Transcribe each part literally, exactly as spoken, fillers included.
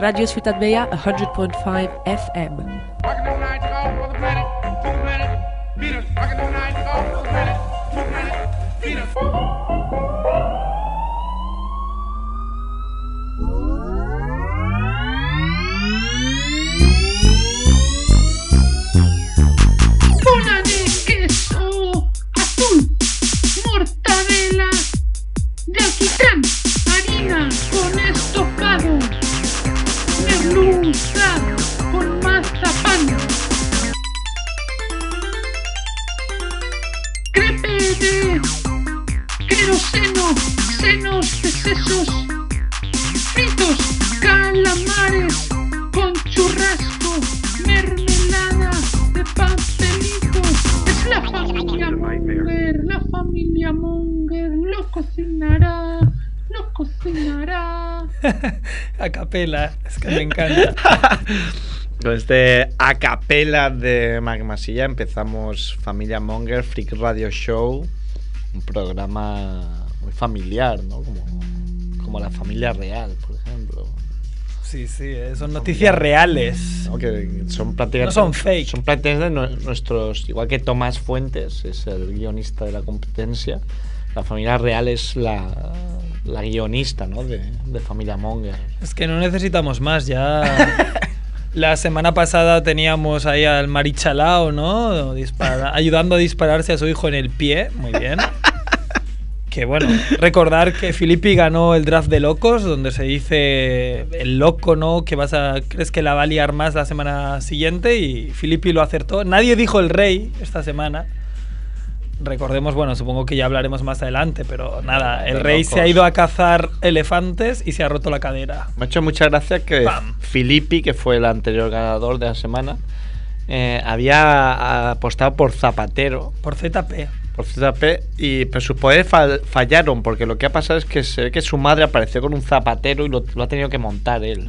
Radio Ciutat Vella one hundred point five F M. Bola de queso azul, mortadela de alquitrán, harina con estofado, merluza con mazapán, crepe de queroseno, senos de sesos, fritos, calamares con churrasco, mermelada de pastelito. Es la familia Munger, la familia Munger lo cocinará, lo cocinará. A capela, es que me encanta. Con este a capela de Magmasilla empezamos Familia Monger Freak Radio Show, un programa muy familiar, ¿no? Como, como la familia real, por ejemplo. Sí, sí, eh, son noticias reales. ¿No? Que son prácticamente, no son fake. Son prácticamente nuestros, igual que Tomás Fuentes es el guionista de La Competencia, la familia real es la, la guionista, ¿no? de, de Familia Monger. Es que no necesitamos más, ya. La semana pasada teníamos ahí al Marichalao, ¿no? Dispara, ayudando a dispararse a su hijo en el pie, muy bien. Que bueno, recordar que Filippi ganó el draft de locos, donde se dice el loco, ¿no? Que vas a, crees que la va a liar más la semana siguiente, y Filippi lo acertó. Nadie dijo el rey esta semana. Recordemos, bueno, supongo que ya hablaremos más adelante, pero nada, el rey se ha ido a cazar elefantes y se ha roto la cadera. Me ha hecho mucha gracia que ¡Pam! Filippi, que fue el anterior ganador de la semana, eh, había apostado por Zapatero. Por Z P. Por Z P, y pero sus poderes fall, fallaron, porque lo que ha pasado es que se ve que su madre apareció con un zapatero y lo, lo ha tenido que montar él.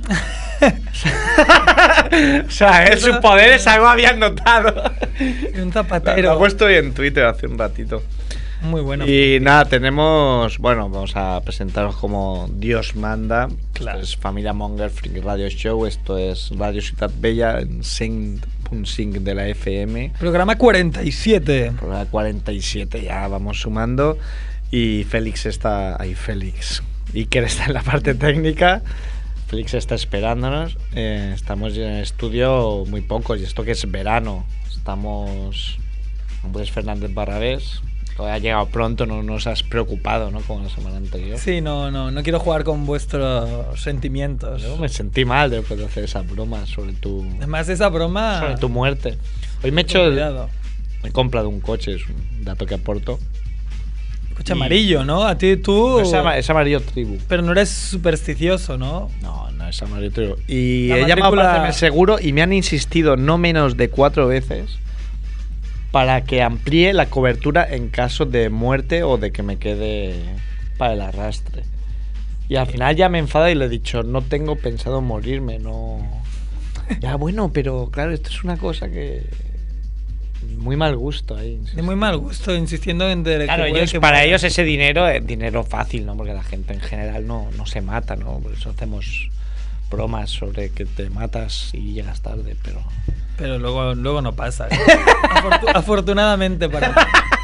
O sea, él, sus poderes algo habían notado. Un zapatero. Lo he puesto hoy en Twitter hace un ratito. Muy bueno. Y nada, tenemos... Bueno, vamos a presentaros como Dios manda. Claro. Esto es Familia Monger Freak Radio Show. Esto es Radio Ciutat Vella en cent punt cinc de la F M. Programa cuarenta y siete. Programa cuarenta y siete, ya vamos sumando. Y Félix está... Ahí, Félix. Iker está en la parte técnica. Félix está esperándonos. Eh, estamos en el estudio muy pocos. Y esto que es verano. Estamos... Andrés Fernández Barrabés. Ha llegado pronto, no nos has preocupado, ¿no? Como la semana anterior. Sí, no, no, no quiero jugar con vuestros sentimientos. Yo me sentí mal después de hacer esa broma sobre tu... Además, esa broma... Sobre tu muerte. Hoy me he hecho... El, Cuidado. me he comprado un coche, es un dato que aporto. Coche amarillo, ¿no? A ti, tú... No, es, ama, es amarillo tribu. Pero no eres supersticioso, ¿no? No, no es amarillo tribu. Y La he matrícula... llamado para hacerme seguro y me han insistido no menos de cuatro veces para que amplíe la cobertura en caso de muerte o de que me quede para el arrastre. Y al final ya me enfada y le he dicho, no tengo pensado morirme, no... Ya, bueno, pero claro, esto es una cosa que... Muy mal gusto ahí. De muy mal gusto, insistiendo en... De claro, que ellos, que para muera. ellos ese dinero es dinero fácil, ¿no? Porque la gente en general no, no se mata, ¿no? Por eso hacemos bromas sobre que te matas y llegas tarde, pero... Pero luego, luego no pasa. ¿eh? Afortu afortunadamente para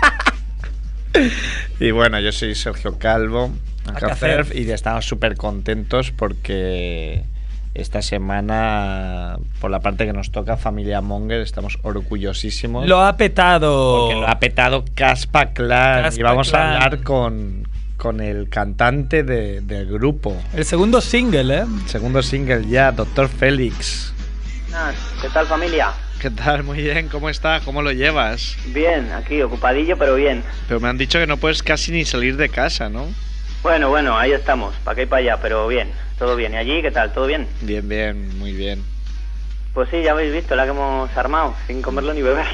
ti. Y bueno, yo soy Sergio Calvo, Alcácer, y estamos súper contentos porque esta semana, por la parte que nos toca, Familia Monger, estamos orgullosísimos. Lo ha petado. Porque lo ha petado Caspa Clan. Caspa Y vamos Clan. a hablar con, con el cantante de, del grupo. El segundo single, ¿eh? Segundo single ya, Doctor Félix. ¿Qué tal, familia? ¿Qué tal? Muy bien, ¿cómo estás? ¿Cómo lo llevas? Bien, aquí ocupadillo, pero bien. Pero me han dicho que no puedes casi ni salir de casa, ¿no? Bueno, bueno, ahí estamos, para acá y para allá, pero bien, todo bien. ¿Y allí qué tal? ¿Todo bien? Bien, bien, muy bien. Pues sí, ya habéis visto la que hemos armado, sin comerlo ni beberlo.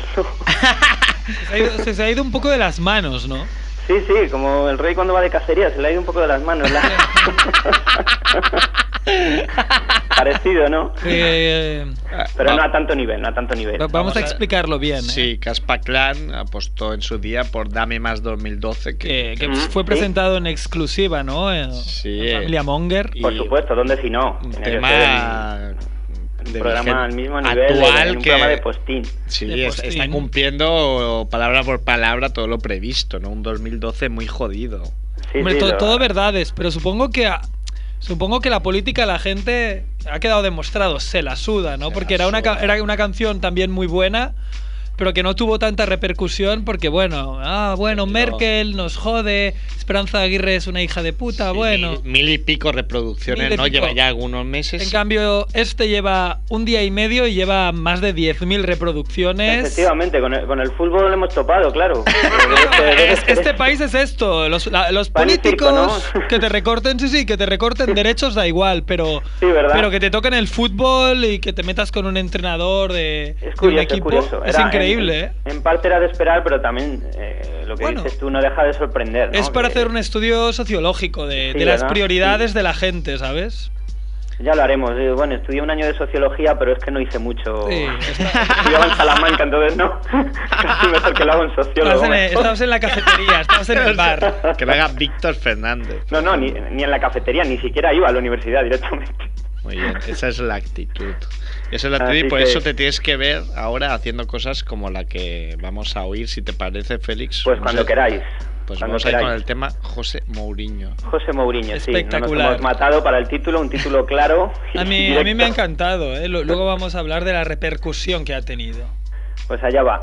Se ha ido, se, se ha ido un poco de las manos, ¿no? Sí, sí, como el rey cuando va de cacería, se le ha ido un poco de las manos. La... Parecido, ¿no? Eh, Pero no a tanto nivel, no a tanto nivel. vamos, vamos a explicarlo bien. ¿eh? Sí, Caspa Clan apostó en su día por Dame Más dos mil doce. Que, Que, que Mm, fue ¿sí? presentado en exclusiva, ¿no? En, Sí, en Familia Monger. y- Por supuesto, ¿dónde si no? un Tenía que tema ser un de programa vigen- al mismo nivel, actual en un que programa de postín. sí, de es- está postín. cumpliendo palabra por palabra todo lo previsto, ¿no? Un dos mil doce muy jodido. Sí, Hombre, sí, to- lo- todo verdades, pero supongo que a- supongo que la política la gente ha quedado demostrado, se la suda, ¿no? Se Porque la era una, ca- suda. era una canción también muy buena, pero que no tuvo tanta repercusión porque, bueno, ah, bueno, No. Merkel nos jode, Esperanza Aguirre es una hija de puta, Sí, bueno. Mil, mil y pico reproducciones, Mil y ¿no? pico. Lleva ya algunos meses. En cambio, este lleva un día y medio y lleva más de diez mil reproducciones. Efectivamente, con el, con el fútbol hemos topado, claro. Es- este país es esto, los, la- los Pan y circo, políticos ¿no? que te recorten, sí, sí, que te recorten derechos da igual, pero, Sí, ¿verdad? pero que te toquen el fútbol y que te metas con un entrenador de, Es de un curioso, es equipo, curioso. es Era- increíble, en, ¿eh? en parte era de esperar, pero también eh, lo que Bueno, dices tú no deja de sorprender, ¿no? Es para Que- hacer un estudio sociológico de, Sí, de las ¿verdad? prioridades Sí. de la gente, ¿sabes? Ya lo haremos. Eh, Bueno, estudié un año de sociología, pero es que no hice mucho. Sí, está- Estudiaba en Salamanca, entonces no. Casi mejor que lo hago en sociólogo. Estabas en, mejor. estabas en la cafetería, estabas en el bar. Que lo haga Víctor Fernández. No, no, ni, ni en la cafetería, ni siquiera iba a la universidad directamente. Muy bien, esa es la actitud. Esa es la actitud Así y por que- eso te tienes que ver ahora haciendo cosas como la que vamos a oír, si te parece, Félix. Pues No cuando sé. queráis. Pues cuando vamos a ir queráis. con el tema José Mourinho. José Mourinho, sí. No Espectacular. nos hemos matado para el título, un título claro. y A mí, a mí me ha directo. encantado, ¿eh? Lo- Luego vamos a hablar de la repercusión que ha tenido. Pues allá va.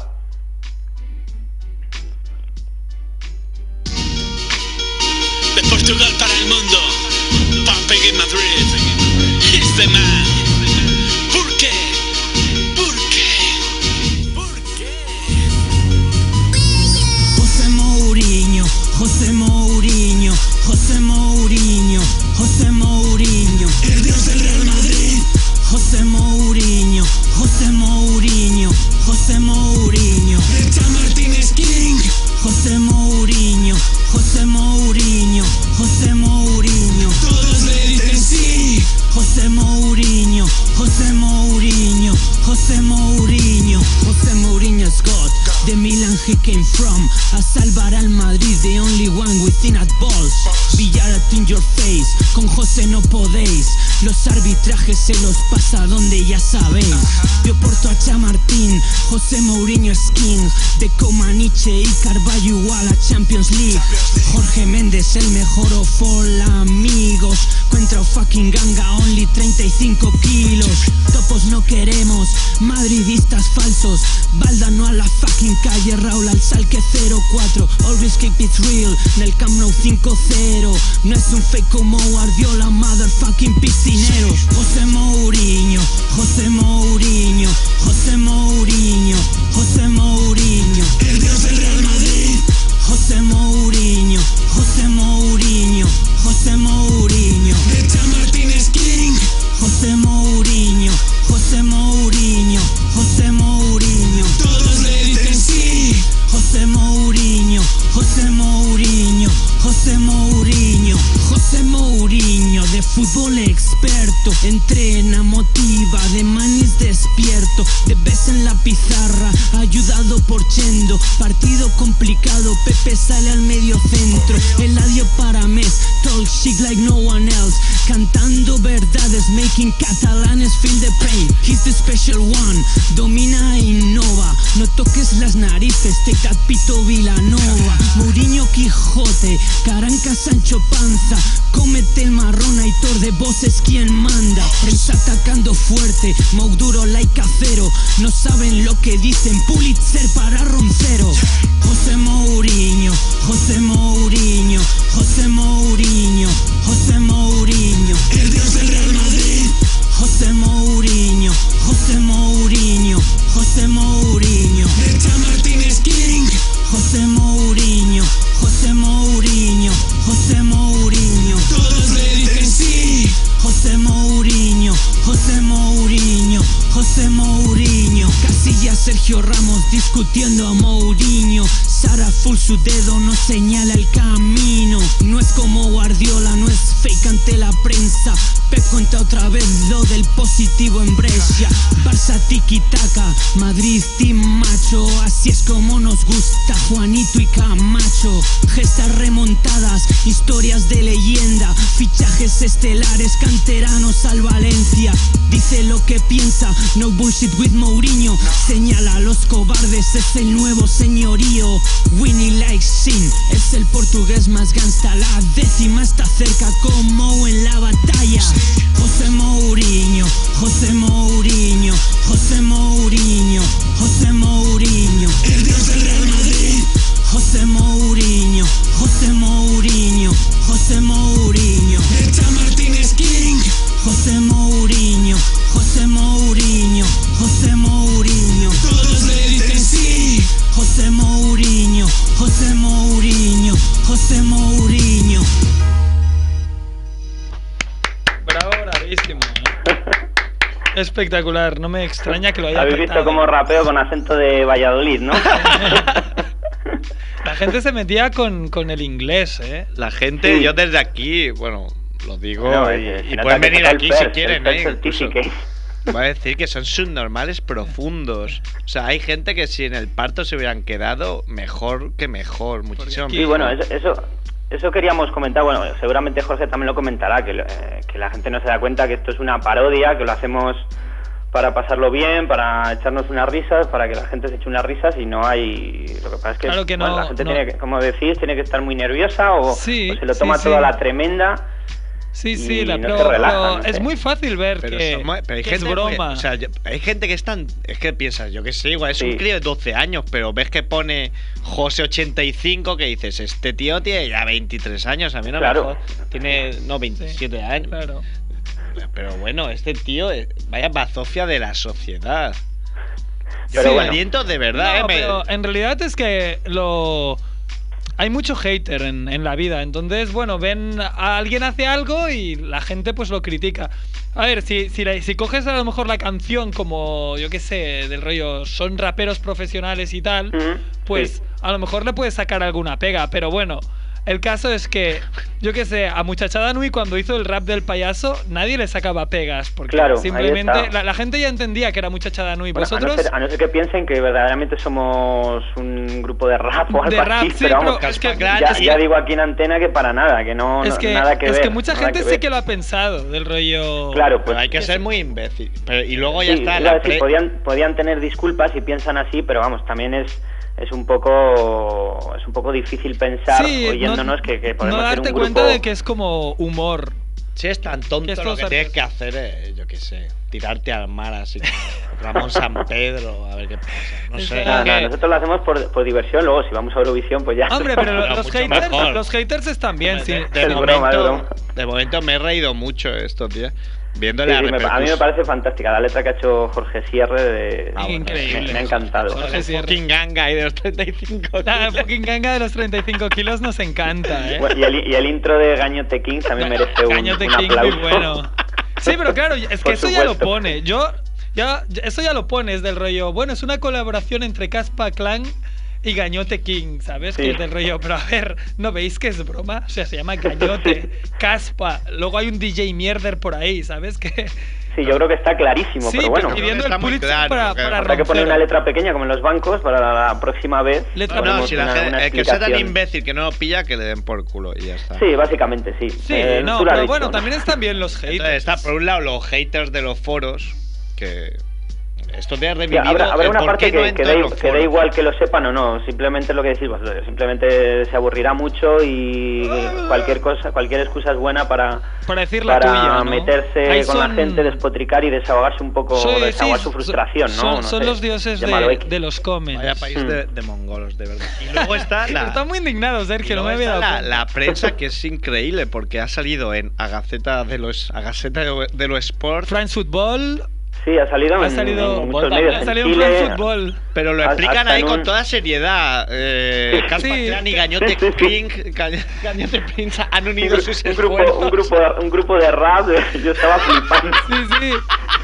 De Portugal para el mundo, Pape en Madrid, he's the man. ¿Por qué? ¿Por qué? ¿Por qué? José Mourinho, José Mourinho, José Mourinho, José Mourinho, el dios del Real Madrid. José Mourinho, José Mourinho, José Mourinho, Richard Martínez King. José Mourinho, José Mourinho, José Mourinho, todos le dicen sí. José Mourinho, José Mourinho, José Mourinho, José Mourinho Scott. The Milan he came from, a salvar al Madrid, the only one within at balls. Villar in your face, con José no podéis. Los arbitrajes se los pasa donde ya sabéis. Yo porto a Chamartín, José Mourinho es king. De Comaniche y Carvalho igual a Champions League. Jorge Méndez el mejor of all amigos. Contra o fucking ganga, only treinta y cinco kilos. Topos no queremos, madridistas falsos. Balda no a la fucking calle, Raúl al Salque cero cuatro. Always keep it real, en el Camp Nou cinco cero. No es un fake como Guardiola, motherfucking piscineros. José Mourinho, José Mourinho, José Mourinho, José Mourinho, el dios del Real Madrid. José Mourinho, José Mourinho, José Mourinho, Richard Martínez King. José Mourinho, José Mourinho, José Mourinho, todos le dicen sí. José Mourinho, José Mourinho, José Mourinho, José Mourinho, de fútbol experto, entrena, motiva, de manis despierto, de vez en la pizarra, ayudado por Chendo, partido complicado, Pepe sale al medio centro, Eladio para Mes, talk shit like no one else, cantando verdades, making catalanes feel the pain, he's the special one, domina e innova, no toques las narices, take that pito Vilanova, Mourinho Quijote, Caranca Sancho Panza, cómete el marrón, Aitor de vos es quien manda, prensa atacando fuerte, Mouduro like acero, no saben lo que dicen, Pulitzer para Roncero. José Mourinho, José Mourinho, José Mourinho, José Mourinho, el dios del Real Madrid. José Mourinho, José Mourinho, José Mourinho, Richard Martínez King. José Mourinho, José Mourinho, José Mourinho, todos le dicen sí. José Mourinho, José Mourinho, José Mourinho, Casillas, Sergio Ramos discutiendo a Mourinho. Sara Full su dedo no señala el camino. No es como Guardiola, no es fake ante la prensa. Pep cuenta otra vez lo del positivo en Brescia. Barça tiki-taka, Madrid team macho. Así es como nos gusta Juanito y Camacho. Gestas remontadas, historias de leyenda, fichajes estelares, canteranos al Valencia. Dice lo que piensa, no bullshit with Mourinho. Señala a los cobardes, es el nuevo señorío. Winnie like sin, es el portugués más gangsta. La décima está cerca como en la batalla. José Mourinho, José Mourinho, José Mourinho, José Mourinho, el dios del Real Madrid. José Mourinho, José Mourinho, José Mourinho, Echa Martínez King. José Mourinho, José Mourinho, José Mourinho, todos le dicen sí. José Mourinho, José Mourinho, José Mourinho. Bravo, bravísimo. ¿eh? Espectacular, no me extraña que lo haya Habéis visto petado. como rapeo con acento de Valladolid, ¿no? La gente se metía con, con el inglés, ¿eh? La gente, Sí. yo desde aquí, bueno, lo digo No, y, eh, se y nota pueden que venir saca el aquí P E si R, quieren, el P E R ¿eh? Incluso. Certificate. Voy a decir que son subnormales profundos. O sea, hay gente que si en el parto se hubieran quedado, mejor que mejor, muchísimo aquí- Sí, mejor. bueno, eso, eso, eso queríamos comentar. Bueno, seguramente Jorge también lo comentará, que, lo- eh, que la gente no se da cuenta que esto es una parodia, que lo hacemos para pasarlo bien, para echarnos unas risas, para que la gente se eche unas risas y no hay... Lo que pasa es que, Claro que bueno, no- la gente no. tiene que, como decís, tiene que estar muy nerviosa o, Sí, o se lo sí, toma sí. todo a la tremenda. Sí, Y sí, la, no pero, se relajan, pero no es sé. muy fácil ver Pero, que, somos- pero hay que gente es broma. muy- o sea, yo- hay gente que es tan. Es que piensas, yo que sé, igual es Sí. un crío de doce años, pero ves que pone José ochenta y cinco, que dices, este tío tiene ya veintitrés años, a mí no Claro. me jodas. Tiene, no, veintisiete años. Claro. Pero bueno, este tío, eh, vaya bazofia de la sociedad. Yo Pero sí, bueno. aliento de verdad, No, eh. me- pero en realidad es que lo hay mucho hater en, en la vida, entonces bueno, ven a alguien hace algo y la gente pues lo critica. A ver, si, si, la- si coges a lo mejor la canción como, yo qué sé, del rollo, son raperos profesionales y tal, Ujú, pues sí. a lo mejor le puedes sacar alguna pega, pero bueno, el caso es que, yo qué sé, a Muchachada Nui cuando hizo el rap del payaso, nadie le sacaba pegas, porque Claro, ahí simplemente está. la, la gente ya entendía que era Muchachada Nui. Bueno, a, no Vosotros... ser, a no ser que piensen que verdaderamente somos un grupo de rap o algo De rap, así, sí, pero vamos, pero es que- Caspa ya, Clan, ya digo aquí en antena que para nada, que no, Es no- que, nada que es ver. que mucha nada gente que sí ver. que lo ha pensado, del rollo... Claro, Pero pues hay que ser muy imbécil. Pero, y luego ya sí, está. iba a La decir, pre- podían, podían tener disculpas si piensan así, pero vamos, también es es un poco es un poco difícil pensar Sí, oyéndonos no, que, que podemos no ser darte un grupo. cuenta de que es como humor. Si es tan tonto, Que lo estos que tienes artes- que hacer es, yo qué sé, tirarte al mar así como Ramón San Pedro, a ver qué pasa. No sé. Exacto. No, no, que- nosotros lo hacemos por, por diversión, luego si vamos a Eurovisión pues ya. Hombre, pero No, los mucho haters, mejor. los haters están bien, sí. de, de Es momento, broma, es broma. de momento me he reído mucho estos días. Viendo Sí, la sí, me- a mí me repercusión. parece fantástica la letra que ha hecho Jorge Sierre de... Ah, bueno, Increíble. me, me ha encantado. Jorge El Sierra. fucking ganga ahí de los treinta y cinco. La fucking ganga de los treinta y cinco kilos nos encanta, ¿eh? Bueno, y, el, y el intro de Gañote King también merece un, Gañote un King, aplauso. muy bueno. Sí, pero claro, es que Por eso ya lo supuesto. pone. Yo, ya, eso ya lo pones del rollo. Bueno, es una colaboración entre Caspa Clan y Gañote King, ¿sabes? Sí. Que es del rollo. Pero a ver, ¿no veis que es broma? O sea, se llama Gañote, Caspa. Luego hay un D J mierder por ahí, ¿sabes? Que. Sí, yo creo que está clarísimo, Sí, pero bueno. pidiendo Está el muy Pulitzer claro, para, porque para Habrá que poner Roncero. una letra pequeña como en los bancos para la, la próxima vez. Letra No, no, ponemos si la una- gente, una el que sea tan explicación. imbécil que no lo pilla, que le den por culo y ya está. Sí, básicamente sí. Sí, Eh, no, tú lo has pero dicho, bueno, ¿no? también están bien los haters. Entonces está por un lado los haters de los foros, que esto te ha Sí, revivido habrá, habrá el una por parte qué no que, que, entro da, en i- los que da foros. igual que lo sepan o no, simplemente lo que decís vosotros, simplemente se aburrirá mucho y cualquier cosa, cualquier excusa es buena para, Para decir la para tuya, ¿no? meterse Ahí con la son- gente, despotricar y desahogarse un poco, Sí, desahogar sí, su frustración, son, ¿no? No son sé, los dioses llámalo de, X. de los comments. Vaya país Mm. de, de mongolos, de verdad. Y luego está la, Está muy indignado, y Sergio, no luego me había está dado la, cuenta. la prensa, que es increíble, porque ha salido en Agaceta de los Agaceta de, de los Sport, France Football, Sí, ha salido, ha en, salido, en muchos ha medios en salido en Chile. France Football. pero lo Hasta explican en ahí con un- toda seriedad. Eh, Caspa Sí. Clan y Gañote King, Ga- Gañote Prince han Un, unido gru- sus un grupo, esfuerzos. un grupo, un grupo de rap, yo estaba flipando. Sí, sí.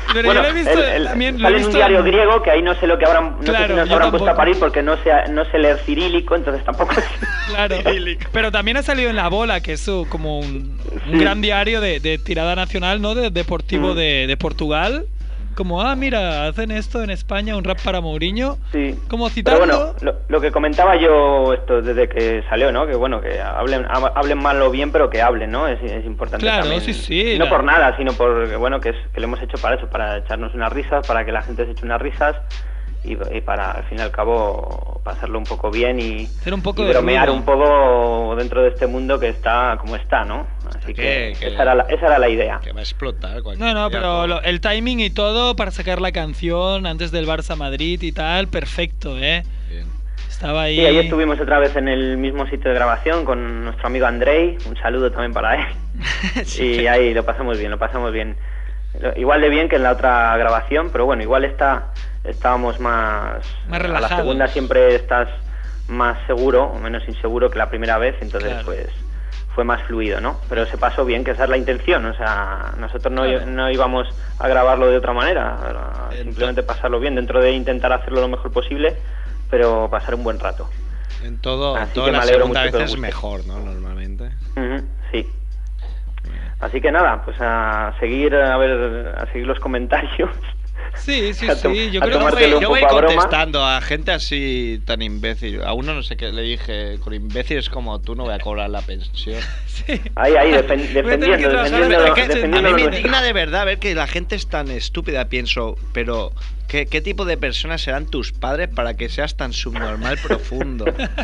Pero bueno, yo lo he visto el- el- también. Lo he sale en un visto diario en- griego que ahí no sé lo que habrán, no sé Claro, si nos yo habrán puesto a tampoco. parir porque no sé, no sé leer cirílico, entonces tampoco sé. Claro. Pero también ha salido en La Bola, que es uh, como un, un Sí. gran diario de, de tirada nacional, ¿no? De deportivo Mm. de, de Portugal. Como, ah, mira, hacen esto en España, un rap para Mourinho. Sí. Como Pero citando. bueno, lo, lo que comentaba yo esto desde que salió, ¿no? Que bueno, que hablen, hab- hablen mal o bien, pero que hablen, ¿no? Es, es importante Claro, también. sí, sí, No la- por nada, sino por bueno, que, es, que lo hemos hecho para eso, para echarnos unas risas, para que la gente se eche unas risas y, y para, al fin y al cabo, pasarlo un poco bien y, Hacer un poco y de bromear ruido. un poco dentro de este mundo que está como está, ¿no? Así que, Que- que- esa, era la, esa era la idea. Que va a explotar cualquier No, no, día, pero todo. lo- el timing y todo para sacar la canción antes del Barça Madrid y tal, perfecto, ¿eh? Bien. Estaba ahí. Sí, ahí estuvimos otra vez en el mismo sitio de grabación con nuestro amigo Andrei, un saludo también para él. Y ahí lo pasamos bien, lo pasamos bien. Lo- Igual de bien que en la otra grabación, pero bueno, igual está, estábamos más... Más A la relajados. segunda siempre estás más seguro o menos inseguro que la primera vez, entonces Claro. pues fue más fluido, ¿no? Pero se pasó bien, que esa es la intención, o sea, nosotros no, Claro. no íbamos a grabarlo de otra manera, era Entonces- simplemente pasarlo bien dentro de intentar hacerlo lo mejor posible, pero pasar un buen rato. En todo, Así toda que me la alegro segunda mucho que vez os es guste. mejor, ¿no? Normalmente. Ujú, sí. Así que nada, pues a seguir a ver a seguir los comentarios. Sí, sí, A tom- sí. Yo a creo que tomártelo fue. un Yo voy poco a broma. contestando a gente así tan imbécil. A uno no sé qué le dije, con imbéciles como tú no voy a cobrar la pensión. Sí. Ahí, ahí, defen- Voy a tener que defendiendo, trabajar defendiendo, de- Es que defendiendo a mí lo me nuestro. indigna de verdad ver que la gente es tan estúpida, pienso, pero ¿qué, qué tipo de personas serán tus padres para que seas tan subnormal profundo?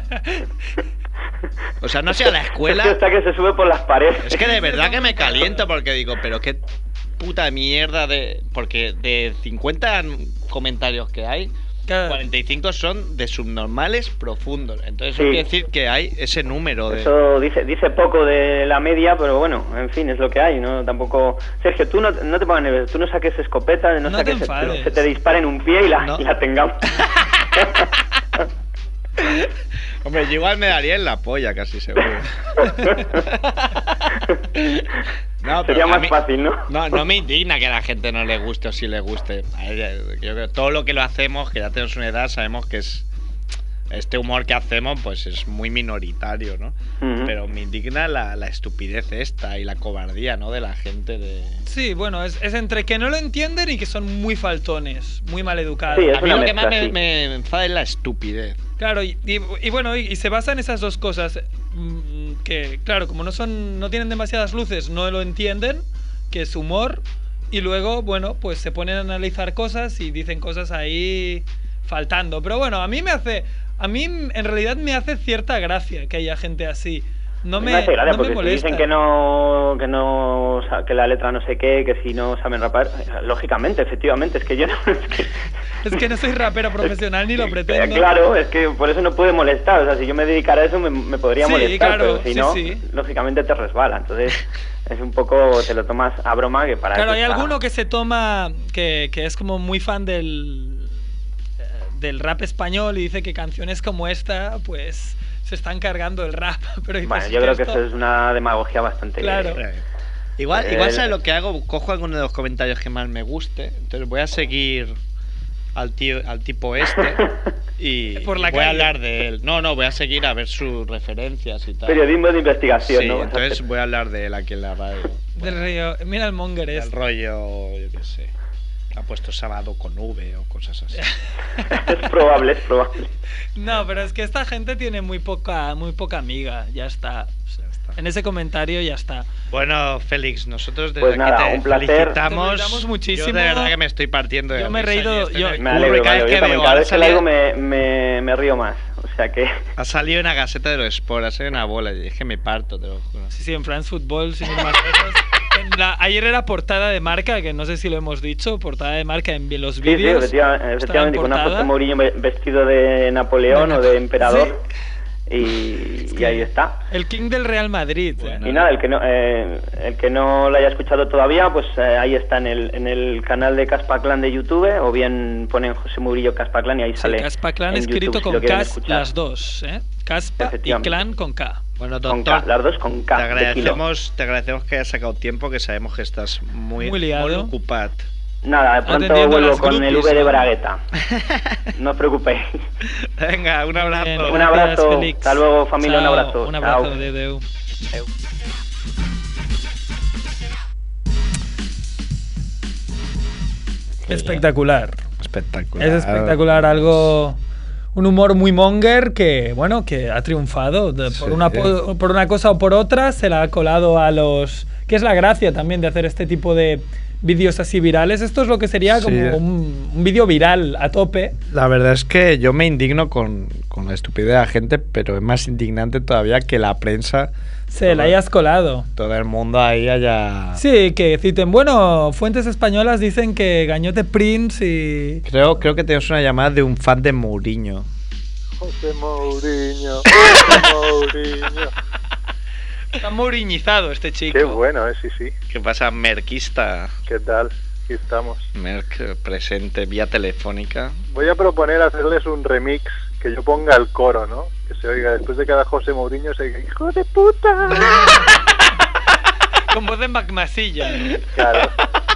O sea, no sé, a la Es que escuela... hasta que se sube por las paredes. Es que de verdad que me caliento porque digo, pero qué puta mierda de... Porque de cincuenta comentarios que hay, Claro. cuarenta y cinco son de subnormales profundos. Entonces eso Sí. quiere decir que hay ese número de... Eso dice dice poco de la media, pero bueno, en fin, es lo que hay, ¿no? Tampoco... Sergio, tú no, no te pongas nervioso, tú no saques escopeta, no, No te saques... enfades. se te dispare en un pie y la, No. y la tengamos. Hombre, yo igual me daría en la polla, casi seguro. No, pero Sería a más mí- fácil, ¿no? No, no me indigna que a la gente no le guste o sí le guste. A ella- Yo creo que todo lo que lo hacemos, que ya tenemos una edad, sabemos que es este humor que hacemos, pues es muy minoritario, ¿no? Ujú. Pero me indigna la, la estupidez esta y la cobardía, ¿no? De la gente de. Sí, bueno, es, es entre que no lo entienden y que son muy faltones, muy maleducados. Sí, es A mí una lo que más mezcla, me, sí. me enfada es la estupidez. Claro, y, y- y bueno, y, y se basa en esas dos cosas. mm, Que, claro, como no son, no tienen demasiadas luces, no lo entienden, que es humor. Y luego, bueno, pues se ponen a analizar cosas y dicen cosas ahí faltando. Pero bueno, a mí me hace. A mí en realidad me hace cierta gracia que haya gente así. No A mí me, me hace gracia no me porque si molesta. dicen que no, que no, sa- que la letra no sé qué, que si no saben rapar, lógicamente, efectivamente, es que yo no, es que, Es que no soy rapero profesional ni lo Eh, pretendo. claro, es que por eso no puede molestar, o sea, si yo me dedicara a eso me, me podría Sí, molestar, claro, pero si sí, no, sí. lógicamente te resbala, entonces es un poco, te lo tomas a broma que para Claro, eso hay está. alguno que se toma, que, que es como muy fan del, eh, del rap español y dice que canciones como esta, pues se están cargando el rap. Pero dices, Bueno, yo creo que esto- eso es una demagogia bastante... Claro. Igual, Eh, igual el- ¿sabes lo que hago? Cojo alguno de los comentarios que más me guste. Entonces voy a seguir al tío, al tipo este y, Por la y voy a calle. hablar de él. No, no, voy a seguir a ver sus referencias y tal. Periodismo de investigación, Sí, ¿no? entonces voy a hablar de él aquí en la radio. Del río. Mira el monger El este. rollo, yo qué sé. Ha puesto sábado con V o cosas así. es probable, es probable. No, pero es que esta gente tiene muy poca, muy poca amiga. Ya está. O sea, Ya está. en ese comentario ya está. Bueno, Félix, nosotros desde Pues nada, aquí te un placer. felicitamos. Te felicitamos muchísimo. Yo de verdad que me estoy partiendo de Yo la me he risa y reído- esto yo- me Me ocurre alegro, cada me vez alegro. que Yo también, veo. cada Ha vez que la salido, digo me, me, me río más, o sea que... ha salido una Gaceta de los Sport, ha salido una bola y es que me parto, te lo juro. Sí, sí, en France Football, sin ir más lejos. En la- ayer era portada de marca, que no sé si lo hemos dicho, portada de marca en los Sí, sí, vídeos. efectiva- estaba en efectivamente, con una foto portada. de Mourinho ve- vestido de Napoleón De o Napo- de emperador. Sí. Y, Es y que ahí está. El King del Real Madrid. ¿eh? Y nada, el que no, eh, el que no lo haya escuchado todavía, pues eh, ahí está en el, en el canal de Caspaclan de YouTube, o bien ponen José Murillo Caspaclan y ahí Sí, sale. Caspa Clan en escrito YouTube, si con lo quieren K escuchar. las dos, ¿eh? Caspa y Efectivamente. Clan con K. Bueno, Con doctor, K, las dos con K. te de kilo. agradecemos, te agradecemos que hayas sacado tiempo, que sabemos que estás muy, Muy liado. muy ocupado. Nada, de pronto Atendiendo vuelvo las con el groupies, V de ¿no? Bragueta. No os preocupéis. Venga, un abrazo. Bien, Un gracias, abrazo. Félix. Hasta luego, familia, un Chao, abrazo. Un abrazo, Chao. adeu, adeu. Espectacular. Espectacular. Es espectacular, algo. Un humor muy monger que, bueno, que ha triunfado. De- por, Sí. una, po- por una cosa o por otra, se la ha colado a los. Que es la gracia también de hacer este tipo de vídeos así virales. Esto es lo que sería Sí. como un, un vídeo viral a tope. La verdad es que yo me indigno con, con la estupidez de la gente, pero es más indignante todavía que la prensa, Se la hayas colado. todo el mundo ahí haya... Sí, que citen. Bueno, fuentes españolas dicen que Gañote Prince y. Creo, creo que tenemos una llamada de un fan de Mourinho. José Mourinho, José Mourinho. Está mouriñizado este chico. Qué bueno, eh, sí, sí. ¿Qué pasa, merquista? ¿Qué tal? Aquí estamos. Merck eh, presente vía telefónica. Voy a proponer hacerles un remix, que yo ponga el coro, ¿no? Que se oiga después de cada José Mourinho, se diga, ¡hijo de puta! Con voz de Macmasilla. Claro.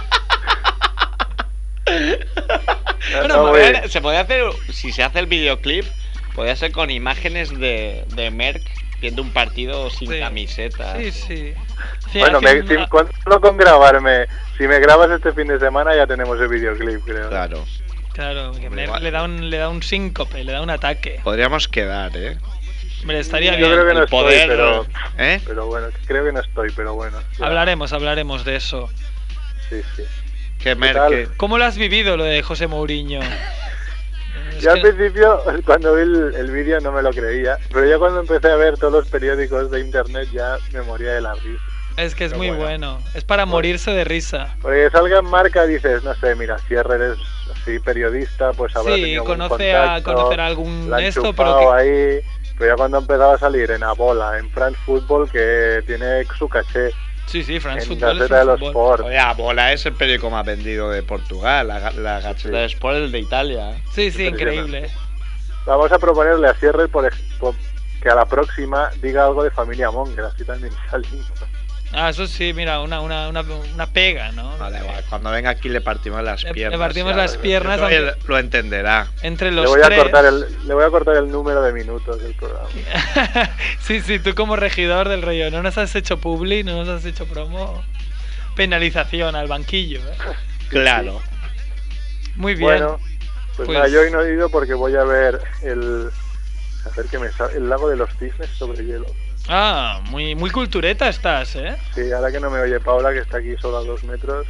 Bueno, No, podría- güey. se podría hacer, si se hace el videoclip, podría ser con imágenes de, de Merck viendo un partido sin Sí. camiseta. Sí, sí. Sí, Bueno, me, haciendo si, una- con, solo con grabarme, si me grabas este fin de semana ya tenemos el videoclip, creo. Claro. Claro, que Hombre, Merck igual. le da un le da un síncope, le da un ataque. Podríamos quedar, ¿eh? Hombre, estaría Yo bien. creo que no El estoy, poder, pero, ¿eh? pero bueno, creo que no estoy, pero bueno. ya. Hablaremos, hablaremos de eso. Sí, sí. Que Merck... tal? que- ¿Cómo lo has vivido lo de José Mourinho? Es Yo al que- principio, cuando vi el, el vídeo no me lo creía, pero ya cuando empecé a ver todos los periódicos de internet ya me moría de la risa. Es que es Pero muy bueno. bueno. Es para morirse de risa. Porque que salga en marca dices, no sé, mira, Sierrer es así periodista, pues habrá Sí, tenido algún conoce a contacto, conocer a algún la ha esto, pero enchufado que- ahí. Pero ya cuando empezaba a salir en Abola, en France Football, que tiene su caché, Sí, sí, France en Football es Gaceta de un los fútbol. Sports. Oye, Bola es el periódico más vendido de Portugal. La, ga- la Gaceta de Sport es el de Italia. Sí, sí, Impresionante. increíble. Vamos a proponerle a Sierrer por, ej- por- que a la próxima diga algo de familia Monger, así también salimos. Ah, eso sí, mira, una, una, una, una pega, ¿no? Vale, igual, cuando venga aquí le partimos las Le- le piernas. partimos ya, las yo piernas, creo que aunque- él lo entenderá. Entre Le los voy, a tres. cortar el, le voy a cortar el número de minutos del programa. Sí, sí, tú como regidor del Río, no nos has hecho publi, no nos has hecho promo. Penalización al banquillo, ¿eh? Claro. Muy bien. Bueno, pues, Pues- nada, yo hoy no he ido porque voy a ver el... A ver qué me sale. El lago de los cisnes sobre hielo. Ah, muy, muy cultureta estás, ¿eh? Sí, ahora que no me oye Paula, que está aquí solo a dos metros.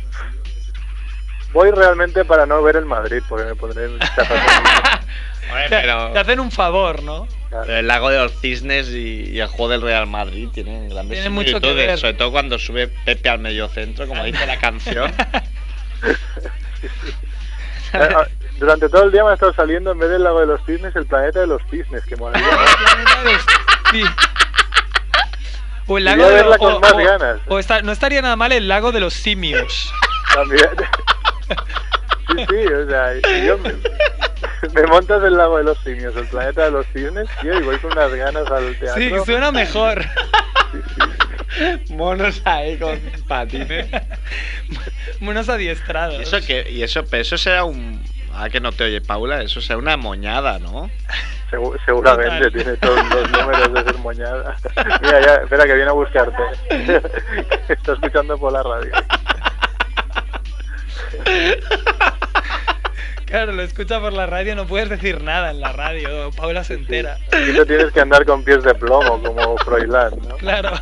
Voy realmente para no ver el Madrid, porque me pondré en chapatón. Hombre, Te, pero te hacen un favor, ¿no? pero el lago de los cisnes y, y el juego del Real Madrid tienen grandes Tienen mucho que similitudes, ver. sobre todo cuando sube Pepe al medio centro, como dice la canción. Eh, Durante todo el día me ha estado saliendo, en vez del lago de los cisnes, el planeta de los cisnes, que molaría. Sí. O el Quería lago de verla o- con o- más o- ganas. o está- no estaría nada mal el lago de los simios. También. Sí, sí, o sea, y yo me, me montas el lago de los simios, el planeta de los cisnes, tío, y voy con unas ganas al teatro. Sí, suena mejor. Monos ahí con patines. Monos adiestrados. Y eso que, y eso, pero eso será un. Ah, que no te oye Paula, eso será una moñada, ¿no? Segu- seguramente Total. tiene todos los números de ser moñada. Mira, ya, espera, que viene a buscarte. Está escuchando por la radio. Claro, lo escucha por la radio, no puedes decir nada en la radio. Paula se entera. Aquí te tienes que andar con pies de plomo, como Froilán, ¿no? Claro.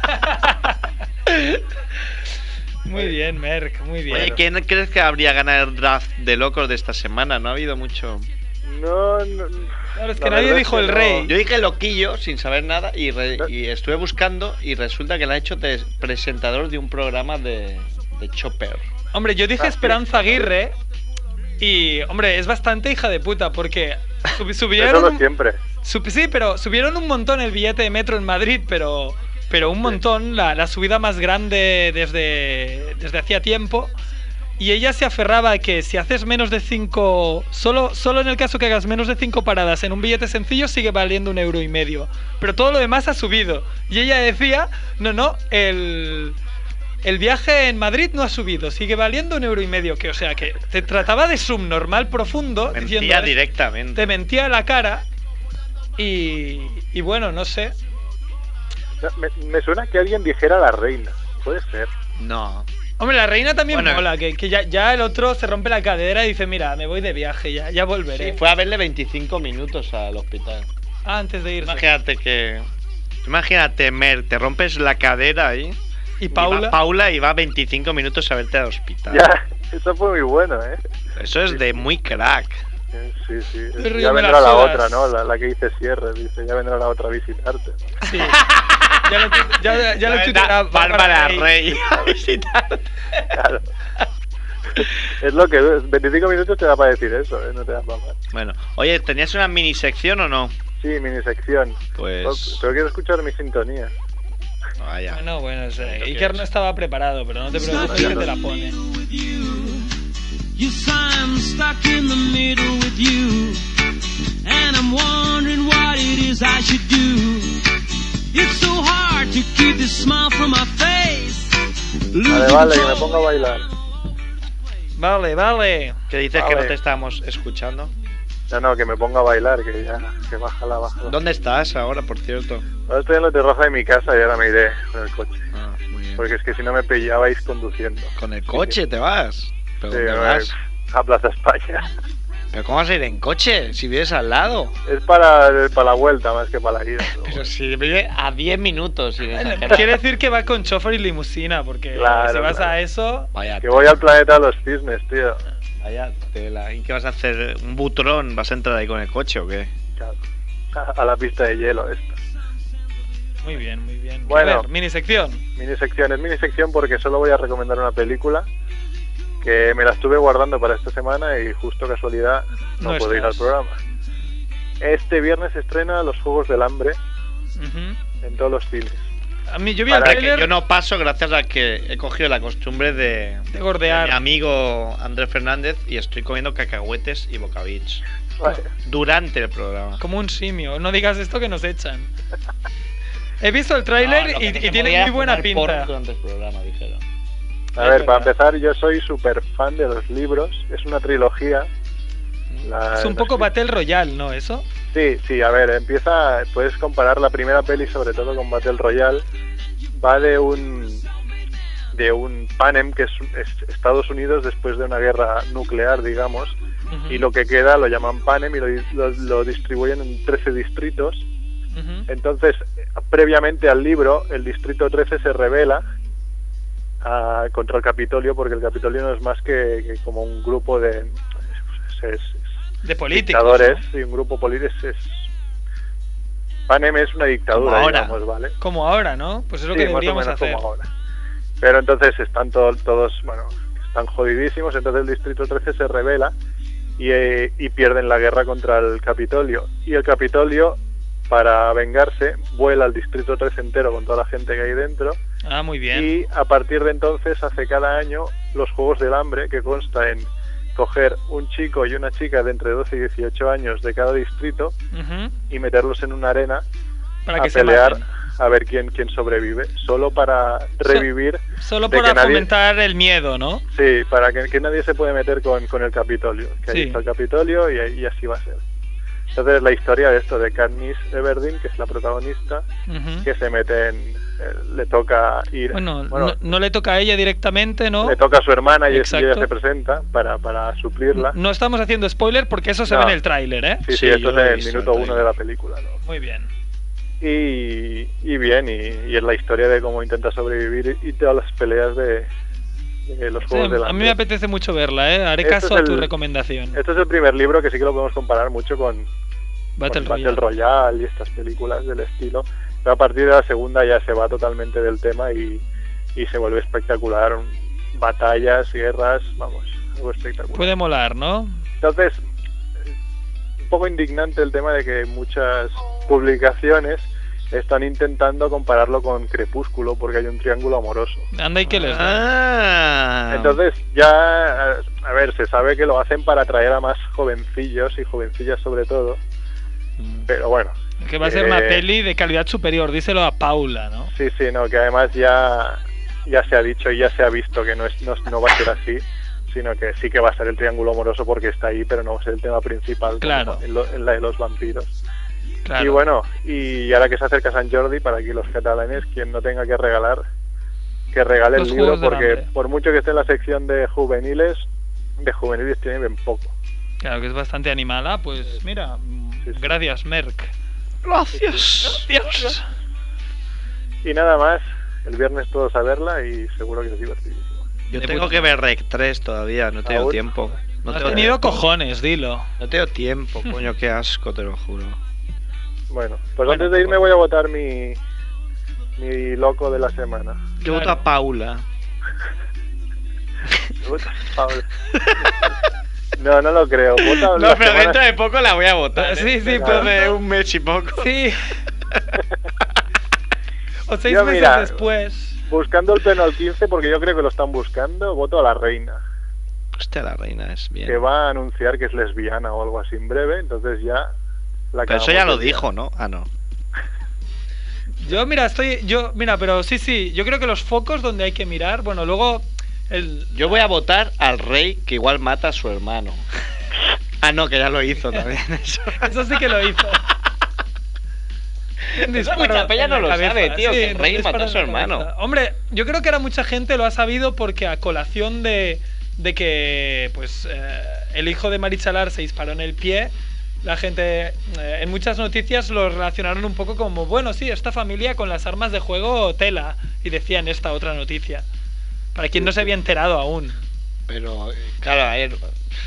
Muy bien, Merck, muy bien. Oye, ¿quién crees que habría ganado el draft de locos de esta semana? No ha habido mucho. No, no. Claro, es la que nadie verdad dijo que el no. rey. Yo dije loquillo sin saber nada y, re- y estuve buscando y resulta que lo ha hecho de presentador de un programa de, de Chopper. Hombre, yo dije Ah, sí. Esperanza Aguirre y, hombre, es bastante hija de puta porque sub- Eso subieron... lo un- siempre. sub- sí, pero subieron un montón el billete de metro en Madrid, pero, pero un montón, la, la subida más grande desde, desde hacía tiempo. Y ella se aferraba a que si haces menos de cinco, solo, solo en el caso que hagas menos de cinco paradas en un billete sencillo sigue valiendo un euro y medio. Pero todo lo demás ha subido. Y ella decía, no, no, el, el viaje en Madrid no ha subido, sigue valiendo un euro y medio. Que, o sea, que te trataba de subnormal profundo. Mentía diciendo, directamente. Te mentía a la cara. Y, y bueno, no sé. Me, me suena que alguien dijera la reina. Puede ser. No. Hombre, la reina también Bueno, mola, que, que ya, ya el otro se rompe la cadera y dice, mira, me voy de viaje, ya, ya volveré. Sí, fue a verle veinticinco minutos al hospital. Ah, antes de irse. Imagínate que... Imagínate, Mer, te rompes la cadera ahí. Y Paula. Y va Paula y va veinticinco minutos a verte al hospital. Ya, eso fue muy bueno, ¿eh? Eso es de muy crack. Sí, sí. Pero Ya yo me vendrá la la sudas. otra, ¿no? La, la que dice cierre, dice, ya vendrá la otra a visitarte. Sí. Ya lo, tu- ya, ya lo Vendrá tuiteará Bárbara Rey a visitar. Claro. Es lo que es, veinticinco minutos te da para decir eso, ¿eh? No te da para más. Bueno, oye, ¿tenías una mini sección o no? Sí, mini sección. Pues... Pero quiero escuchar mi sintonía. Vaya. Bueno, bueno, sí. Lo que Iker es. no estaba preparado, pero no te preocupes que te la pone. Yes, I'm stuck in the middle with you, and I'm wondering what it is I should do. It's so hard to keep this smile from my face. Vale, vale, que me ponga a bailar. Vale, vale. ¿Qué dices Vale. que no te estábamos escuchando? No, no, que me ponga a bailar, que ya, que bájala, bájala. ¿Dónde estás ahora, por cierto? Ahora estoy en la terraza de mi casa y ahora me iré con el coche. Ah, muy bien. Porque es que si no me pillabais conduciendo. ¿Con el coche te vas? ¿Pero Sí, dónde a, vas? a Plaza España. ¿Pero cómo vas a ir en coche? Si vives al lado. Es para, para la vuelta más que para la ida. ¿no? Pero si vive a diez minutos. Sin exagerar. Quiere decir que va con chofer y limusina, porque Claro, si vas claro. a eso... Vaya, Que voy al planeta de los cisnes, tío. vaya tela. ¿Y qué vas a hacer? ¿Un butrón? ¿Vas a entrar ahí con el coche o qué? Claro. A, a la pista de hielo esta. Muy bien, muy bien. Bueno. A ver, mini sección. Mini sección, es mini sección porque solo voy a recomendar una película que me la estuve guardando para esta semana y justo casualidad no, No puedo ir al estás. programa. Este viernes se estrena Los Juegos del Hambre Ujú. en todos los cines. A mí, yo vi el Para que trailer yo no paso gracias a que he cogido la costumbre de, de gordear. de mi amigo Andrés Fernández y estoy comiendo cacahuetes y bocabits Vale. durante el programa. Como un simio. No digas esto que nos echan. He visto el tráiler No, lo y, que no y se tiene podía muy buena fumar porro pinta. durante el programa, dijeron. A Es ver, para verdad. empezar, yo soy súper fan de los libros. Es una trilogía. La- Es un la- poco Battle Royale, ¿no? ¿Eso? Sí, sí, a ver, empieza, puedes comparar la primera peli sobre todo con Battle Royale. Va de un de un Panem que es, es Estados Unidos después de una guerra nuclear, digamos, Ujú. y lo que queda lo llaman Panem y lo, di- lo, lo distribuyen en trece distritos. Ujú. Entonces, previamente al libro, el distrito trece se rebela ah, contra el Capitolio, porque el Capitolio no es más que, que como un grupo de es- es- De políticos. dictadores, ¿no? y un grupo político. Es, es- Panem es una dictadura, Como ahora. digamos, ¿vale? Como ahora, ¿no? Pues es lo Sí, que más o deberíamos menos hacer. como ahora. Pero entonces están to- todos, bueno, están jodidísimos, entonces el distrito trece se rebela y, eh, y pierden la guerra contra el Capitolio. Y el Capitolio, para vengarse, vuela al distrito trece entero con toda la gente que hay dentro. Ah, muy bien. Y a partir de entonces hace cada año los Juegos del Hambre, que consta en coger un chico y una chica de entre doce y dieciocho años de cada distrito Ujú. y meterlos en una arena Para a que se pelear maten. a ver quién, quién sobrevive, solo para revivir, Solo de para que nadie- fomentar el miedo, ¿no? sí, para que, que nadie se puede meter con, con el Capitolio, que ahí Sí. está el Capitolio y, ahí- y así va a ser. Entonces la historia de esto de Katniss Everdeen, que es la protagonista, Ujú. que se mete en, eh, le toca ir, Bueno, bueno, no, no le toca a ella directamente, ¿no? le toca a su hermana y es- y ella Exacto. se presenta para, para suplirla. No estamos haciendo spoiler porque eso se No. ve en el tráiler, ¿eh? Sí, sí, Sí, eso yo es lo he el visto, minuto el uno trailer. de la película, ¿no? Muy bien. Y, y bien, y, y es la historia de cómo intenta sobrevivir y, y todas las peleas de, de los Sí, Juegos del a mí Hambre. me apetece mucho verla, ¿eh? Haré Este caso es a tu el- recomendación. Este es el primer libro que sí que lo podemos comparar mucho con Battle con Royale. Battle Royale y estas películas del estilo. Pero a partir de la segunda ya se va totalmente del tema y, y se vuelve espectacular. Batallas, guerras, vamos, algo espectacular. Puede molar, ¿no? Entonces, un poco indignante el tema de que muchas publicaciones están intentando compararlo con Crepúsculo porque hay un triángulo amoroso. Anda y que les da. Ah. Entonces ya, a ver, se sabe que lo hacen para atraer a más jovencillos y jovencillas sobre todo, pero bueno. Que va a ser una eh, peli de calidad superior, díselo a Paula, ¿no? Sí, sí, no, que además ya, ya se ha dicho y ya se ha visto que no, es, no, no va a ser así, sino que sí que va a ser el triángulo amoroso porque está ahí, pero no va a ser el tema principal Claro. en, lo, en la de los vampiros. Claro. Y bueno, y ahora que se acerca San Jordi, para aquí los catalanes, quien no tenga que regalar, que regale Los el libro, Juegos del porque Hambre. por mucho que esté en la sección de juveniles, de juveniles tiene bien poco. Claro que es bastante animada, pues mira, mm, Sí, sí. gracias, Merck. Gracias. Gracias. Y nada más, el viernes todos a verla y seguro que es divertidísimo. Yo De tengo puta que ver Rec tres todavía, no tengo ¿Aún? tiempo. No Has tengo tenido tiempo. cojones, dilo. No tengo tiempo, coño, qué asco, te lo juro. Bueno, pues Bueno, antes de irme voy a votar mi, mi loco de la semana. Yo voto a Paula. Paula. No, no lo creo. Vota la semana- de poco la voy a votar. Sí, sí, Venga. pero de un mes y poco. Sí. O seis Yo, meses mira, después. Buscando el pleno al quince, porque yo creo que lo están buscando, voto a la reina, Hostia, la reina es bien. que va a anunciar que es lesbiana o algo así en breve, entonces ya... La Pero eso cagamos ya lo el día. dijo, ¿no? Ah, no. Yo, mira, estoy. Yo, mira, pero sí, sí. Yo creo que los focos donde hay que mirar. Bueno, luego. El, Yo voy a votar al rey que igual mata a su hermano. Ah, no, que ya lo hizo también. Eso, Eso sí que lo hizo. Un Eso disparo mucha peña en la no lo cabeza. sabe, tío, que el un rey disparo mató a en su la hermano. cabeza. Hombre, yo creo que ahora mucha gente lo ha sabido porque a colación de, de que pues eh, el hijo de Marichalar se disparó en el pie, la gente eh, en muchas noticias lo relacionaron un poco como, bueno, sí, esta familia con las armas de juego tela, y decían esta otra noticia. Para quien no se había enterado aún. Pero, eh, claro, a ver.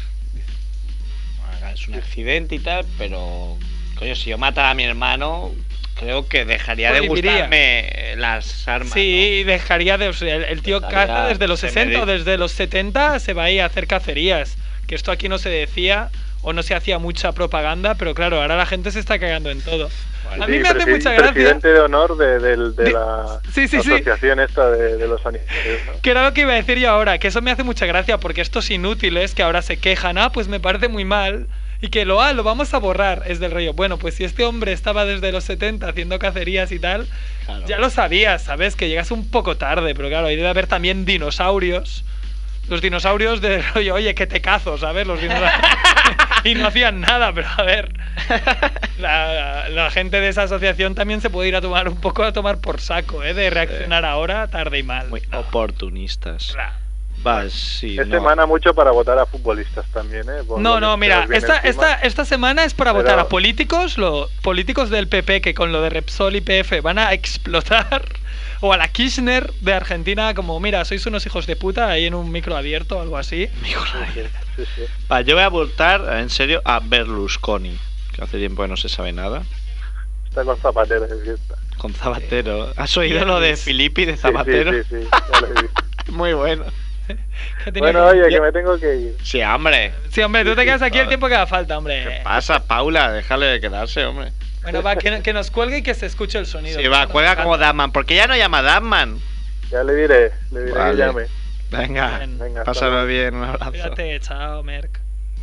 Es un accidente y tal, pero. Coño, si yo matara a mi hermano, creo que dejaría de Prohibiría. gustarme las armas. Sí, dejaría de. O sea, el, el tío Dejaría- caza desde los se me sesenta o di- desde los setenta se va a ir a hacer cacerías. Que esto aquí no se decía o no se hacía mucha propaganda, pero claro, ahora la gente se está cagando en todo. Vale. A mí Sí, me hace presi- mucha gracia. Presidente de honor de, del- de De- la Sí, sí, sí. asociación esta de, de los sanitarios, ¿no? Que era lo que iba a decir yo ahora, que eso me hace mucha gracia porque estos inútiles que ahora se quejan, ah, pues me parece muy mal, y que lo, ah, lo vamos a borrar, es del rollo. Bueno, pues si este hombre estaba desde los setenta haciendo cacerías y tal, Claro. ya lo sabías, ¿sabes? Que llegas un poco tarde, pero claro, hay de haber también dinosaurios. Los dinosaurios de rollo, oye, que te cazo, ¿sabes? Los dinosaurios. Y no hacían nada, pero a ver. La, la gente de esa asociación también se puede ir a tomar un poco a tomar por saco, ¿eh? De reaccionar ahora tarde y mal. Muy No. oportunistas. Claro. Va, sí. Es no. semana mucho para votar a futbolistas también, ¿eh? Por No, lo no, que mira, nos viene esta, encima. esta, esta semana es para Pero- votar a políticos, lo, políticos del P P que con lo de Repsol y P F van a explotar, o a la Kirchner de Argentina como, mira, sois unos hijos de puta ahí en un micro abierto o algo así. Sí, sí. Va, yo voy a votar, en serio, a Berlusconi. Que hace tiempo que no se sabe nada. Está con Zapatero de fiesta. Con Zapatero. ¿Has oído lo de Filippi de Zapatero? Sí, sí, sí, sí, ya lo he visto. Muy bueno. Que tenía Bueno, que- oye, que me tengo que ir. Sí, hombre. Sí, hombre, tú te quedas aquí el Joder. tiempo que haga falta, hombre. ¿Qué pasa, Paula? Déjale de quedarse, hombre. Bueno, va, que, que nos cuelgue y que se escuche el sonido. Sí, va, Nos juega encanta. como Damman. ¿Por qué ya no llama Damman? Ya le diré, le diré Vale. que llame. Venga, Bien. Venga, hasta pásalo luego. bien, un abrazo. Cuídate, chao, Merck.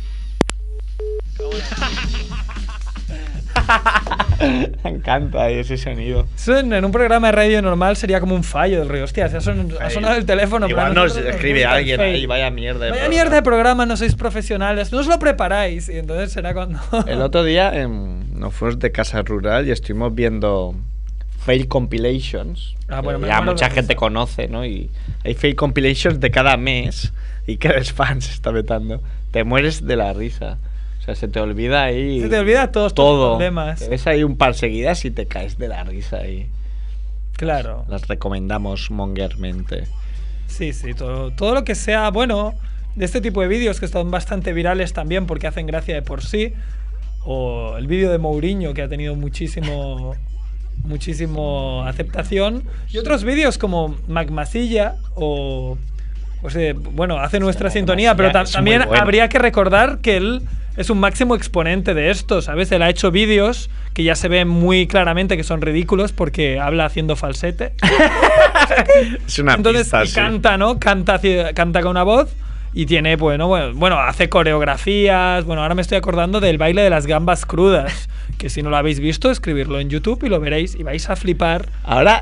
Me encanta ese sonido. Eso en, en un programa de radio normal sería como un fallo del río. Hostia, se ha, son- ha sonado el teléfono. pero a Igual nos nosotros nos escribe gusta el alguien fail. ahí, vaya mierda. de Vaya programa. mierda de programa, no sois profesionales, no os lo preparáis. Y entonces será cuando. El otro día em, nos fuimos de casa rural y estuvimos viendo fail compilations. Ah, bueno, que me ya muero de mucha risa. gente conoce, ¿no? Y hay fail compilations de cada mes y que eres fan se está vetando. Te mueres de la risa. O sea, se te olvida ahí. Se te olvida todos tus todo. problemas. Te ves ahí un par seguidas y te caes de la risa ahí. Claro. Las recomendamos mongermente. Sí, sí, todo, todo lo que sea, bueno, de este tipo de vídeos que están bastante virales también porque hacen gracia de por sí. O el vídeo de Mourinho que ha tenido muchísimo muchísimo aceptación. Y otros vídeos como Magmasilla o... o sea, bueno, hace nuestra sintonía, pero ta- es muy también bueno. habría que recordar que él es un máximo exponente de esto, ¿sabes? Él ha hecho vídeos que ya se ven muy claramente que son ridículos porque habla haciendo falsete. Es una Entonces, pista, y sí. canta, ¿no? Canta, haci- canta con una voz y tiene, bueno, bueno, bueno, hace coreografías. Bueno, ahora me estoy acordando del baile de las gambas crudas, que si no lo habéis visto, escribirlo en YouTube y lo veréis y vais a flipar. Ahora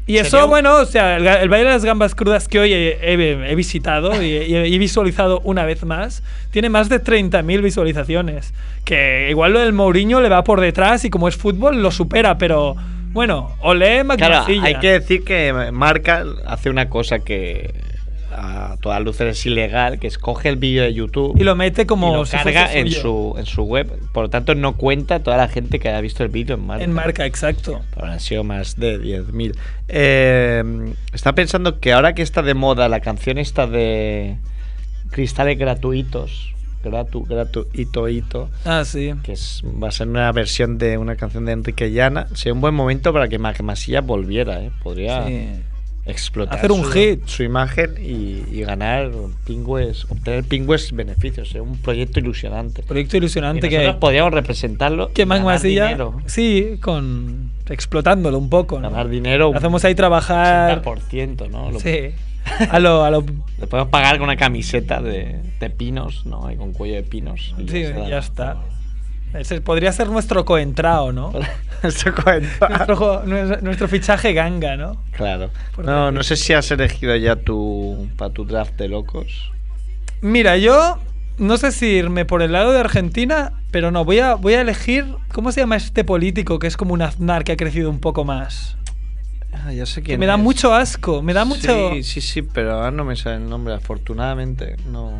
Y eso, Sería un- bueno, o sea, el, el baile de las gambas crudas que hoy he, he- he visitado y, y he visualizado una vez más, tiene más de treinta mil visualizaciones. Que igual lo del Mourinho le va por detrás y como es fútbol lo supera, pero bueno, olé Claro, Magmasilla. hay que decir que Marca hace una cosa que a todas luces es ilegal, que es coge el vídeo de YouTube Y lo mete como y lo si carga fuese en suyo. su, en su web. Por lo tanto, no cuenta toda la gente que haya visto el vídeo en Marca. En marca, exacto. Pero han sido más de diez mil. Eh, está pensando que ahora que está de moda la canción esta de cristales gratuitos, gratu, gratuito, hito, Ah, sí. que es, va a ser una versión de una canción de Enrique Llana, sería un buen momento para que Magmasilla volviera, ¿eh? Podría Sí. explotar Hacer un su, hit. su imagen y, y ganar pingües, obtener pingües beneficios. Sería un proyecto ilusionante. Proyecto Y ilusionante nosotros que, podríamos representarlo. que y ganar Magmasilla, dinero. sí, con explotándolo un poco, ¿no? Ganar dinero. Hacemos ahí trabajar. ochenta por ciento, ¿no? Lo- Sí. A lo, a lo, Le podemos pagar con una camiseta de, de pinos, ¿no? Y con cuello de pinos. y sí, se da. ya está. Ese podría ser nuestro coentrao, ¿no? Eso cuenta. nuestro, jo- nuestro, nuestro fichaje ganga, ¿no? Claro. Por No, decir. no sé si has elegido ya tu para tu draft de locos. Mira, yo no sé si irme por el lado de Argentina, pero no, voy a, voy a elegir. ¿Cómo se llama este político que es como un Aznar que ha crecido un poco más? Ah, ya sé Que quién me da es. mucho asco, me da mucho. Sí, sí, sí, pero ahora no me sale el nombre. Afortunadamente, no,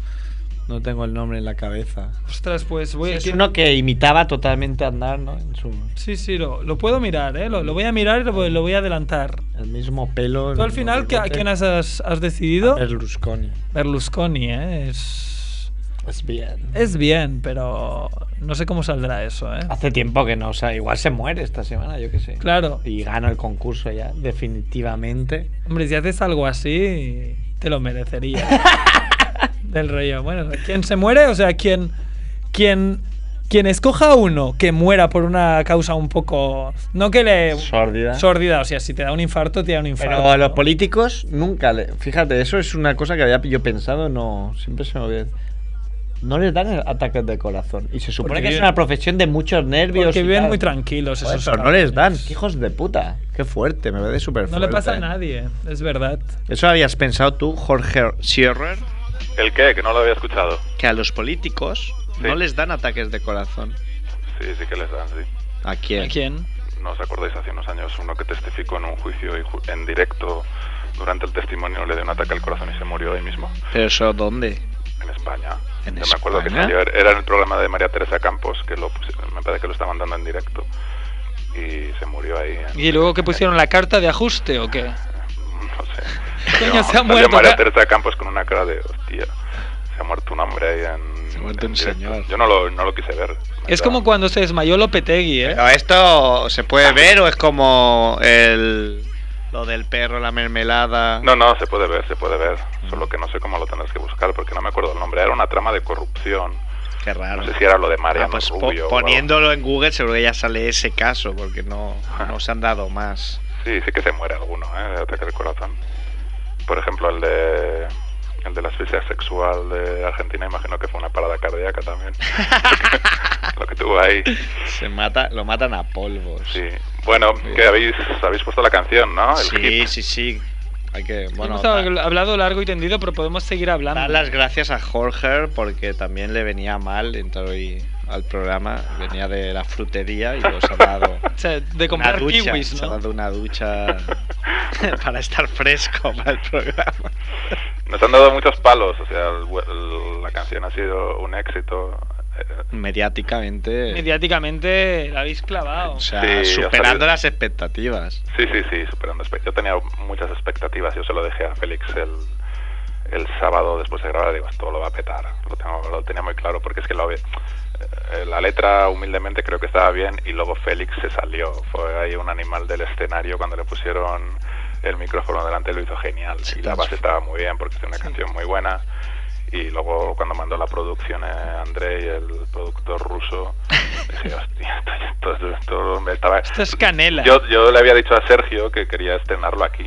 no tengo el nombre en la cabeza. Ostras, pues voy a. Es uno que imitaba totalmente a Aznar, ¿no? En su, Sí, sí, lo, lo puedo mirar, ¿eh? Lo, lo voy a mirar y lo, voy- lo voy a adelantar. el mismo pelo. Tú al el final, mismo ¿qué- ¿a bigote. quién has, has has decidido? Berlusconi. Berlusconi, ¿eh? Es. Es bien. Es bien, pero no sé cómo saldrá eso, ¿eh? Hace tiempo que no, o sea, igual se muere esta semana, yo qué sé. Claro. Y gana el concurso ya, definitivamente. Hombre, si haces algo así, te lo merecería. Del rollo. Bueno, ¿quién se muere? O sea, quien, quien, quien escoja a uno que muera por una causa un poco. No que le. Sórdida. Sórdida, o sea, si te da un infarto, te da un infarto. Pero a los políticos nunca le... Fíjate, eso es una cosa que había yo pensado, no... Siempre se me olvida. No les dan ataques de corazón. Y se supone Porque que es viven- una profesión de muchos nervios. Porque y viven tal. muy tranquilos. Joder, esos pero no les dan. cabrones. Qué hijos de puta. Qué fuerte, me parece súper No fuerte. le pasa a nadie, es verdad. ¿Eso habías pensado tú, Jorge Sierrer? ¿El qué? Que no lo había escuchado. Que a los políticos Sí. no les dan ataques de corazón. Sí, sí que les dan, sí. ¿A quién? ¿A quién? ¿No os acordáis hace unos años uno que testificó en un juicio y ju- en directo durante el testimonio le dio un ataque al corazón y se murió ahí mismo? ¿Pero eso dónde? En España. ¿En Yo me acuerdo que España? salió, era en el programa de María Teresa Campos, que lo pusi- me parece que lo estaban dando en directo. Y se murió ahí. en- ¿Y luego que pusieron la carta de ajuste o qué? No sé. Coño, No, se ha salió muerto, María ca- Teresa Campos con una cara de hostia. Se ha muerto un hombre ahí en. Se ha muerto en un directo. señor. Yo no lo, no lo quise ver. Me Es da- como cuando se desmayó Lopetegui, ¿eh? ¿Pero esto se puede ver o es como el lo del perro, la mermelada? No, no, se puede ver, se puede ver. Solo que no sé cómo lo tendrás que buscar porque no me acuerdo el nombre. Era una trama de corrupción. Qué raro. No sé si era lo de Mariano Ah, pues po- Rubio. o algo. poniéndolo en Google seguro que ya sale ese caso porque no, no se han dado más. Sí, sí que se muere alguno, ¿eh? De ataque al corazón. Por ejemplo, el de el de la asfixia sexual de Argentina, imagino que fue una parada cardíaca también. Lo que tuvo ahí. Se mata, lo matan a polvos. Sí. Bueno, que habéis habéis puesto la canción, ¿no? El Sí, hit. sí, sí. Hay que, bueno, Hemos da- hab- hablado largo y tendido, pero podemos seguir hablando. dar las gracias a Jorge porque también le venía mal entrar hoy al programa. Venía de la frutería y los ha dado O sea, de una comprar ducha. kiwis, Se ha ¿no? dado una ducha para estar fresco para el programa. Nos han dado muchos palos, o sea, el- el- la canción ha sido un éxito. eh, Mediáticamente. Mediáticamente la habéis clavado. O sea, Sí, ha superando salido- las expectativas. Sí, sí, sí, superando expect- Yo tenía muchas expectativas. Yo se lo dejé a Félix el, el sábado después de grabar. Digo, esto lo va a petar. Lo, tengo, lo tenía muy claro porque es que lo ve- eh, la letra humildemente creo que estaba bien y luego Félix se salió. Fue ahí un animal del escenario cuando le pusieron el micrófono delante, lo hizo genial. Sí, y la base estaba muy bien porque es una canción muy buena. Y luego cuando mandó la producción eh, Andrei, el productor ruso, dije, hostia, esto, esto, esto me estaba... Esto es canela. Yo, yo le había dicho a Sergio que quería estrenarlo aquí,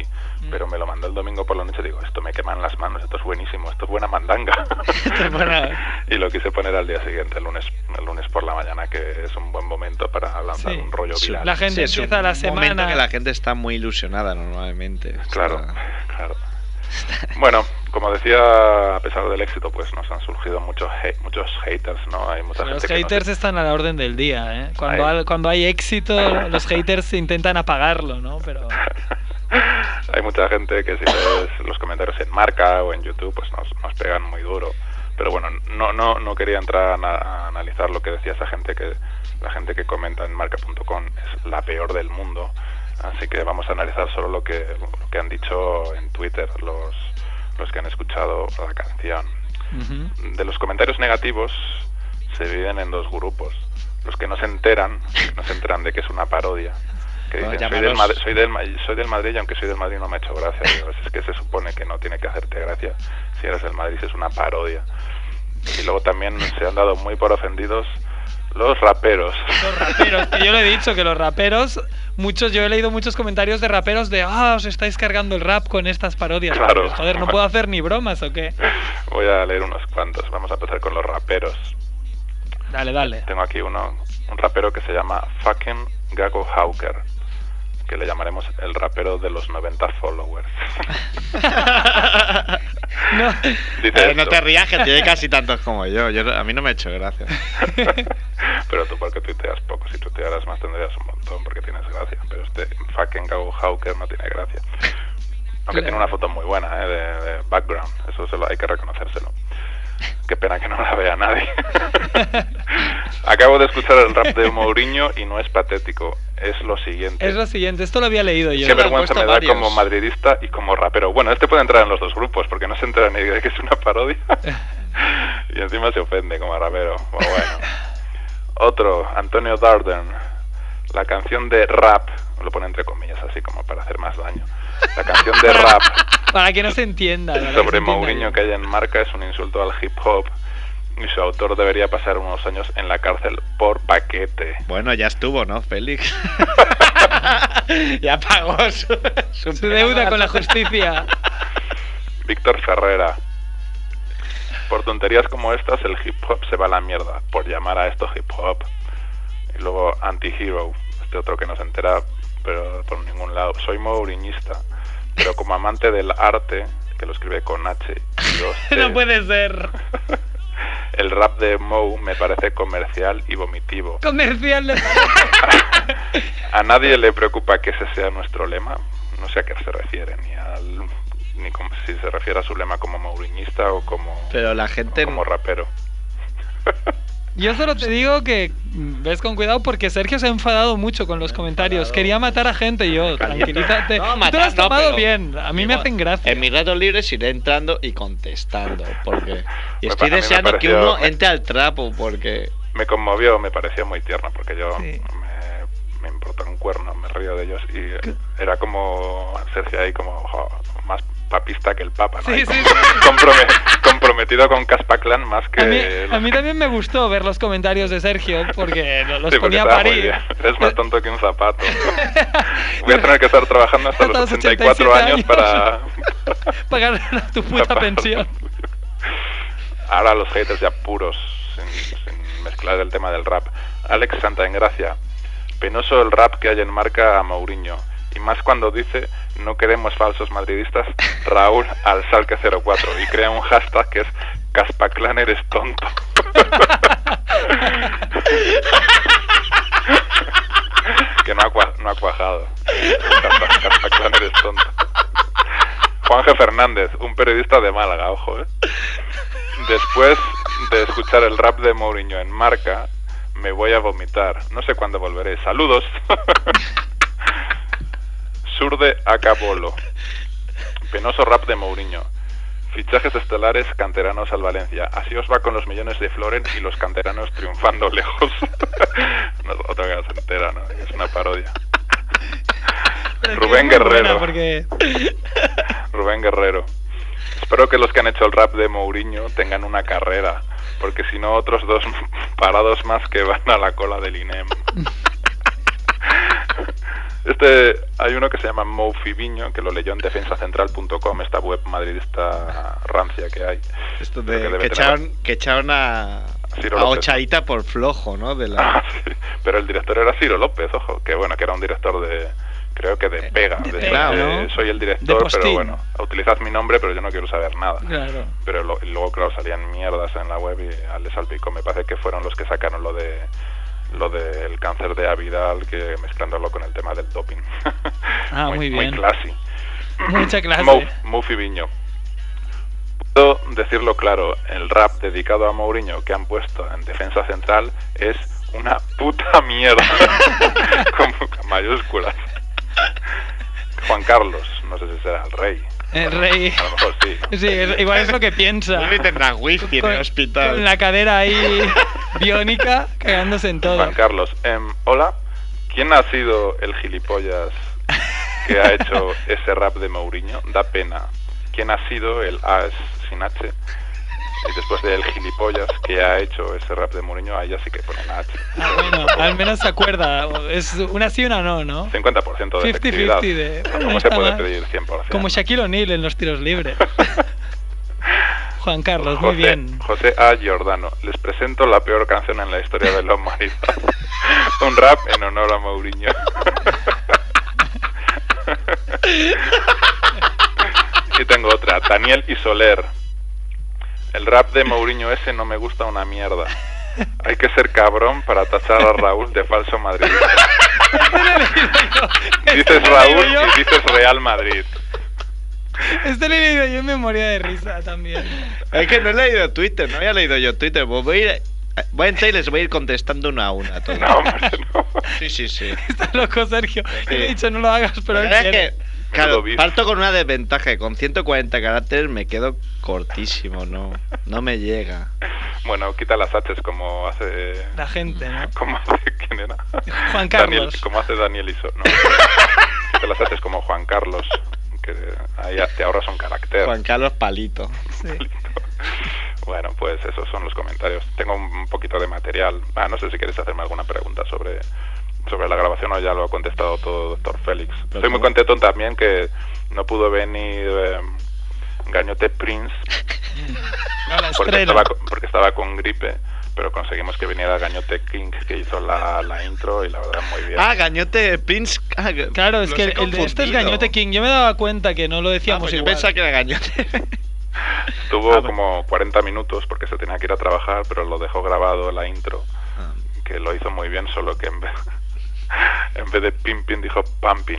pero me lo mandó el domingo por la noche. Digo, esto me queman las manos, esto es buenísimo, esto es buena mandanga. Y lo quise poner al día siguiente, el lunes, el lunes por la mañana, que es un buen momento para lanzar Sí. un rollo viral. La gente Sí, es empieza un la momento semana. que la gente está muy ilusionada normalmente. Claro, Está- claro. Bueno, como decía, a pesar del éxito, pues nos han surgido muchos hate- muchos haters, ¿no? Hay mucha Los gente que no haters se- están a la orden del día, ¿eh? Cuando, Ahí. hay, cuando hay éxito, los haters intentan apagarlo, ¿no? Pero Hay mucha gente que si lees los comentarios en Marca o en YouTube, pues nos, nos pegan muy duro. Pero bueno, no no no quería entrar a, na- a analizar lo que decía esa gente, que la gente que comenta en marca punto com es la peor del mundo. Así que vamos a analizar solo lo que, lo que han dicho en Twitter los, los que han escuchado la canción. ujú. De los comentarios negativos se dividen en dos grupos. Los que no se enteran, no se enteran de que es una parodia. Que Bueno, dicen, soy del, llámalos- Madrid, soy, del, Ma- soy del Madrid y aunque soy del Madrid no me ha hecho gracia. Digo, es que se supone que no tiene que hacerte gracia. Si eres del Madrid es una parodia. Y luego también se han dado muy por ofendidos los raperos. Los raperos, que yo le he dicho que los raperos, muchos, yo he leído muchos comentarios de raperos de, ah, os estáis cargando el rap con estas parodias. Claro. Pues, joder, ¿no puedo hacer ni bromas o qué? Voy a leer unos cuantos. Vamos a empezar con los raperos. Dale, dale. Tengo aquí uno, un rapero que se llama Fucking Gago Hawker, que le llamaremos el rapero de los noventa followers. No. Dice Eh, no esto. te rías, que tiene casi tantos como yo. yo. A mí no me ha hecho gracia. Pero tú porque tuiteas poco, si tuitearas más tendrías un montón porque tienes gracia. Pero este fucking Gago Hawker no tiene gracia. Aunque tiene una foto muy buena, ¿eh? de, de background, eso se lo, hay que reconocérselo. Qué pena que no la vea nadie. Acabo de escuchar el rap de Mourinho y no es patético, es lo siguiente. Es lo siguiente, esto lo había leído yo. Qué lo han vergüenza puesto me da varios. como madridista y como rapero. Bueno, este puede entrar en los dos grupos porque no se entera ni de que es una parodia y encima se ofende como rapero. Bueno, bueno. Otro, Antonio Darden, la canción de rap, lo pone entre comillas así como para hacer más daño. La canción de rap Para que no se entienda. para que se sobre entienda Mourinho bien. que hay en Marca es un insulto al hip hop y su autor debería pasar unos años en la cárcel por paquete. Bueno, ya estuvo, ¿no, Félix? ya pagó su, su Su deuda con la justicia. Víctor Ferrera. Por tonterías como estas el hip hop se va a la mierda, por llamar a esto hip hop. Y luego Anti-Hero, este otro que no se entera pero por ningún lado. Soy mouriñista, pero como amante del arte, que lo escribe con H y dos T, No puede ser. el rap de Mou me parece comercial y vomitivo. Comercial de... A nadie le preocupa que ese sea nuestro lema. No sé a qué se refiere, ni al ni como, si se refiere a su lema como mouriñista o como, Pero la o gente... como rapero. Yo solo te digo que mm, ves con cuidado porque Sergio se ha enfadado mucho con los comentarios. Quería matar a gente y yo. Tranquilízate. No, Tú matar te lo has no, tomado pero- bien. A mí me Digo, hacen gracia. En mis ratos libres iré entrando y contestando. Porque... Y Me estoy pa- a mí me deseando que pareció- uno entre al trapo, porque... Me conmovió, me pareció muy tierno, porque yo Sí. me, me importa un cuerno, me río de ellos y era como Sergio ahí como jo, más papista que el Papa, ¿no? Sí, Ahí sí, com- comprome- comprometido con Caspaclan más que... A mí, los- a mí también me gustó ver los comentarios de Sergio porque lo- los Sí, porque ponía a estaba muy parir. bien. Eres más tonto que un zapato. Voy a tener que estar trabajando hasta, Hasta los los ochenta y cuatro ochenta y años siete para... Pagar tu puta para- pensión. Ahora los haters ya puros, sin, sin mezclar el tema del rap. Alex Santaengracia. Penoso el rap que hay en Marca a Mourinho. Y más cuando dice, no queremos falsos madridistas, Raúl al Salque cero cuatro. Y crea un hashtag que es Caspaclan eres tonto. Que no ha, cua- no ha cuajado. Caspa- Caspaclan eres tonto. Juanje Fernández, un periodista de Málaga, ojo, ¿eh? Después de escuchar el rap de Mourinho en Marca, me voy a vomitar. No sé cuándo volveré. Saludos. Surde Acabolo. Penoso rap de Mourinho. Fichajes estelares, canteranos al Valencia. Así os va con los millones de Floren y los canteranos triunfando lejos. No, otro que no se entera, ¿no? Es una parodia. Rubén Es muy buena Guerrero. porque Rubén Guerrero. Espero que los que han hecho el rap de Mourinho tengan una carrera, porque si no otros dos parados más que van a la cola del I N E M. Este, hay uno que se llama Moufiviño, que lo leyó en defensa central punto com, esta web madridista rancia que hay. Esto Pero de debe que, tener- echaron, que echaron a, Ciro a López. Ochaíta por flojo, ¿no? De la... Ah, sí. Pero el director era Ciro López, ojo, que bueno, que era un director de, creo que de Pega. de de Pega, de- ¿no? Soy el De director, Postín. pero bueno, utilizad mi nombre, pero yo no quiero saber nada. Claro. Pero lo- y luego, claro, salían mierdas en la web y a le salpicó. Me parece que fueron los que sacaron lo de lo del cáncer de Avidal, que mezclándolo con el tema del doping. Ah, muy bien. Muy classy. Mucha clase. Mou- Moufiviño. Puedo decirlo claro, el rap dedicado a Mourinho que han puesto en defensa central es una puta mierda. Con mayúsculas. Juan Carlos, no sé si será el rey. El rey. A lo mejor sí. Sí, es- igual es lo que piensa. Vuelve y tendrá wifi en Con- el hospital. Con la cadera ahí biónica, cagándose en todo. Juan Carlos, em, hola, ¿quién ha sido el gilipollas que ha hecho ese rap de Mourinho? Da pena. ¿Quién ha sido el A sin H? Y después del gilipollas que ha hecho ese rap de Mourinho, ahí ya sí que pone la H. Ah, bueno, al menos se acuerda. Es una sí, una no, ¿no? cincuenta por ciento de cincuenta efectividad. cincuenta de... bueno, ¿Cómo está se puede mal. pedir cien por ciento? Como Shaquille O'Neal en los tiros libres. Juan Carlos, muy José, bien. José A. Giordano, les presento la peor canción en la historia de la humanidad. Un rap en honor a Mourinho. Y tengo otra, Daniel y Soler. El rap de Mourinho ese no me gusta una mierda. Hay que ser cabrón para tachar a Raúl de falso madridista. Dices Raúl y dices Real Madrid. Este lo he leído yo en memoria de risa también. Es que no he leído Twitter, no había leído yo Twitter. Pues voy a ir, voy a entrar y les voy a ir contestando una a una a todos. No, hombre, no. Sí, sí, sí. Está loco, Sergio. Sí. Le he dicho no lo hagas, pero él La verdad quiere. es que, claro, beef. parto con una desventaja. que Con ciento cuarenta caracteres me quedo cortísimo, no, no me llega. Bueno, quita las H's como hace... La gente, ¿no? ¿Cómo hace? ¿Quién era? Juan Daniel, Carlos. como hace Daniel Iso. No. Quita las H's como Juan Carlos. Que ahí te ahorras un carácter. Juan Carlos Palito. Sí. Bueno, pues esos son los comentarios. Tengo un poquito de material. Ah, no sé si queréis hacerme alguna pregunta sobre, sobre la grabación o ya lo ha contestado todo doctor Félix. Pero Estoy muy ¿cómo? contento también que no pudo venir eh, Gañote Prince A la porque estrella. estaba, con- porque estaba con gripe, pero conseguimos que viniera Gañote King, que hizo la, la intro y la verdad muy bien. Ah, Gañote Prince. Ah, que- Claro, es los que he el, el de este es confundido. Gañote King. Yo me daba cuenta que no lo Ah, decíamos pues yo igual. pensaba que era Gañote. Tuvo Ah, pues- como cuarenta minutos porque se tenía que ir a trabajar, pero lo dejó grabado la intro, Ah. que lo hizo muy bien, solo que en vez, en vez de pimpin dijo pumping.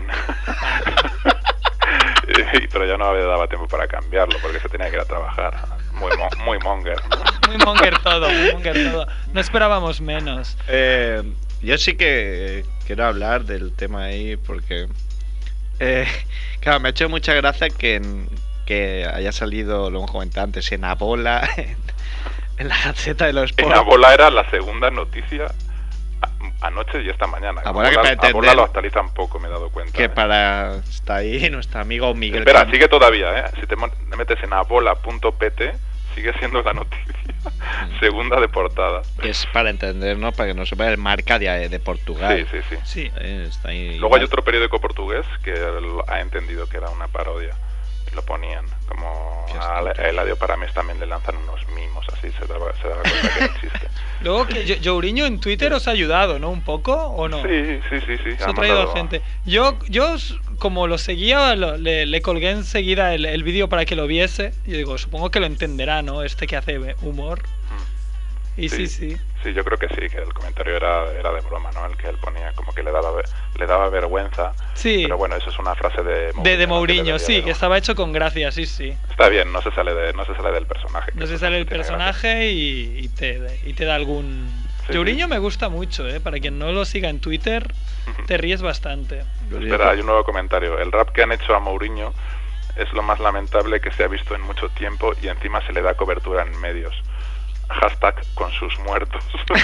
Y- pero ya no había daba tiempo para cambiarlo porque se tenía que ir a trabajar. Muy, mo- muy monger. ¿no? Muy monger todo, muy monger todo. No esperábamos menos. Eh, yo sí que quiero hablar del tema ahí porque, eh, claro, me ha hecho mucha gracia que, en- que haya salido, lo hemos comentado antes, en Abola, en, en la Gaceta de los En Sports. Abola era la segunda noticia a- anoche y esta mañana. Abola, que para Abola entender- lo actualizan poco, me he dado cuenta. Que ¿eh? para... Está ahí nuestro amigo Miguel. Espera, Cam- sigue todavía, ¿eh? Si te mon- te metes en abola punto p t, sigue siendo la noticia segunda de portada. Que es para entender, ¿no? Para que no sepa el marca de, de Portugal. Sí, sí, sí. Sí. Eh, está ahí Luego hay igual. otro periódico portugués que lo- ha entendido que era una parodia y lo ponían. Como Qué a astuto. Eladio Parames también le lanzan unos mimos así, se daba, se daba cuenta que era chiste. Luego que Yo- Jouriño en Twitter os ha ayudado, ¿no? Un poco, ¿o no? Sí, sí, sí, sí. Se ha ha traído mandado- gente. Yo, yo s- como lo seguía, lo- le, le colgué enseguida el, el vídeo para que lo viese. Y digo, supongo que lo entenderá, ¿no? Este que hace humor. Mm. Y sí, sí. Sí, yo creo que sí, que el comentario era, era de broma, ¿no? El que él ponía como que le daba, ve- le daba vergüenza. Sí. Pero bueno, eso es una frase de Mourinho. De, de ¿no? Mourinho, debería sí, de- que estaba hecho con gracia, sí, sí. Está bien, no se sale, de, no se sale del personaje. que No se eso sale el tiene gracia. personaje y, y te, y te da algún... Sí, Jouriño sí. me gusta mucho, ¿eh? Para quien no lo siga en Twitter, te ríes bastante. Espera, hay un nuevo comentario. El rap que han hecho a Mourinho es lo más lamentable que se ha visto en mucho tiempo y encima se le da cobertura en medios. Hashtag con sus muertos.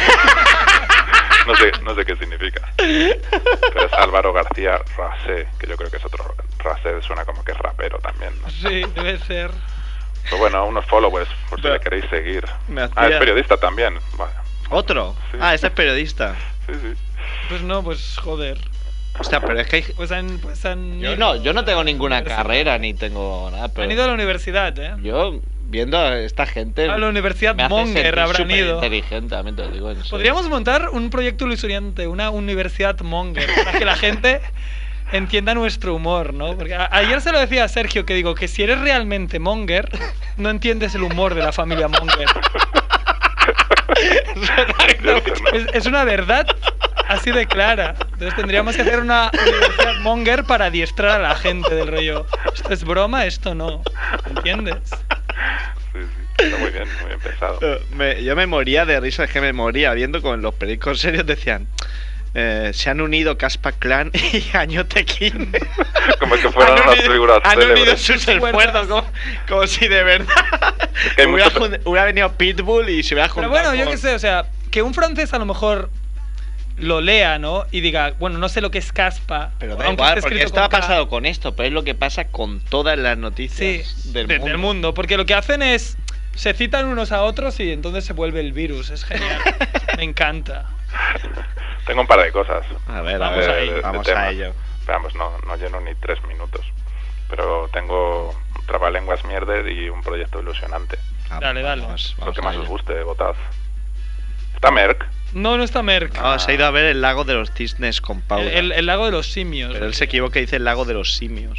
no sé, no sé qué significa. Pero es Álvaro García Rasé, que yo creo que es otro. Rasé suena como que es rapero también, ¿no? Sí, debe ser. Pero bueno, unos followers, por si Pero- le queréis seguir. Me Ah, hacía- es periodista también. Vaya. ¿Otro? Sí. Ah, este es periodista. Sí, sí. Pues no, pues joder. Hostia, pero es que hay... Pues han, pues han Yo ido no, yo no tengo a la ninguna universidad. carrera ni tengo nada, pero Han ido a la universidad, ¿eh? yo viendo a esta gente A la Universidad me hace Monger sentir habrán ido. superinteligente, también te lo digo en serio. Podríamos montar un proyecto ilusionante, una universidad Monger, para que la gente entienda nuestro humor, ¿no? Porque a- ayer se lo decía a Sergio, que digo que si eres realmente Monger, no entiendes el humor de la familia Monger. Es, es una verdad así de clara. Entonces tendríamos que hacer una universidad Monger para adiestrar a la gente del rollo. Esto es broma, esto no. ¿Entiendes? Sí, sí, está muy bien, muy bien pensado. Eh, me- yo me moría de risa, es que me moría viendo con los periódicos serios decían eh, se han unido Caspa Clan y Añotequín. Como si fueran unas figuras han unido célebres. sus esfuerzos como, como si de verdad que hay hubiera, mucho- jun- hubiera venido Pitbull y se hubiera Pero juntado bueno, yo con- qué sé, o sea, que un francés a lo mejor lo lea, ¿no? Y diga, bueno, no sé lo que es caspa. Pero da aunque igual, esté porque escrito esto ha con K. pasado con esto, pero es lo que pasa con todas las noticias Sí, del, de- mundo. del mundo. Porque lo que hacen es, se citan unos a otros y entonces se vuelve el virus. Es genial. Me encanta. Tengo un par de cosas. A ver, Vamos de- ahí, de- de vamos a temas. ello. Vamos, no, no lleno ni tres minutos. Pero tengo un trabalenguas mierder y un proyecto ilusionante. Dale, dale. Vamos, Lo vamos que a más ello. os guste, votad. Está Merck. No, no está Merck. No, se ha ido a ver el lago de los cisnes con Paula. el, el- el lago de los simios. Pero él se equivoca y dice el lago de los simios.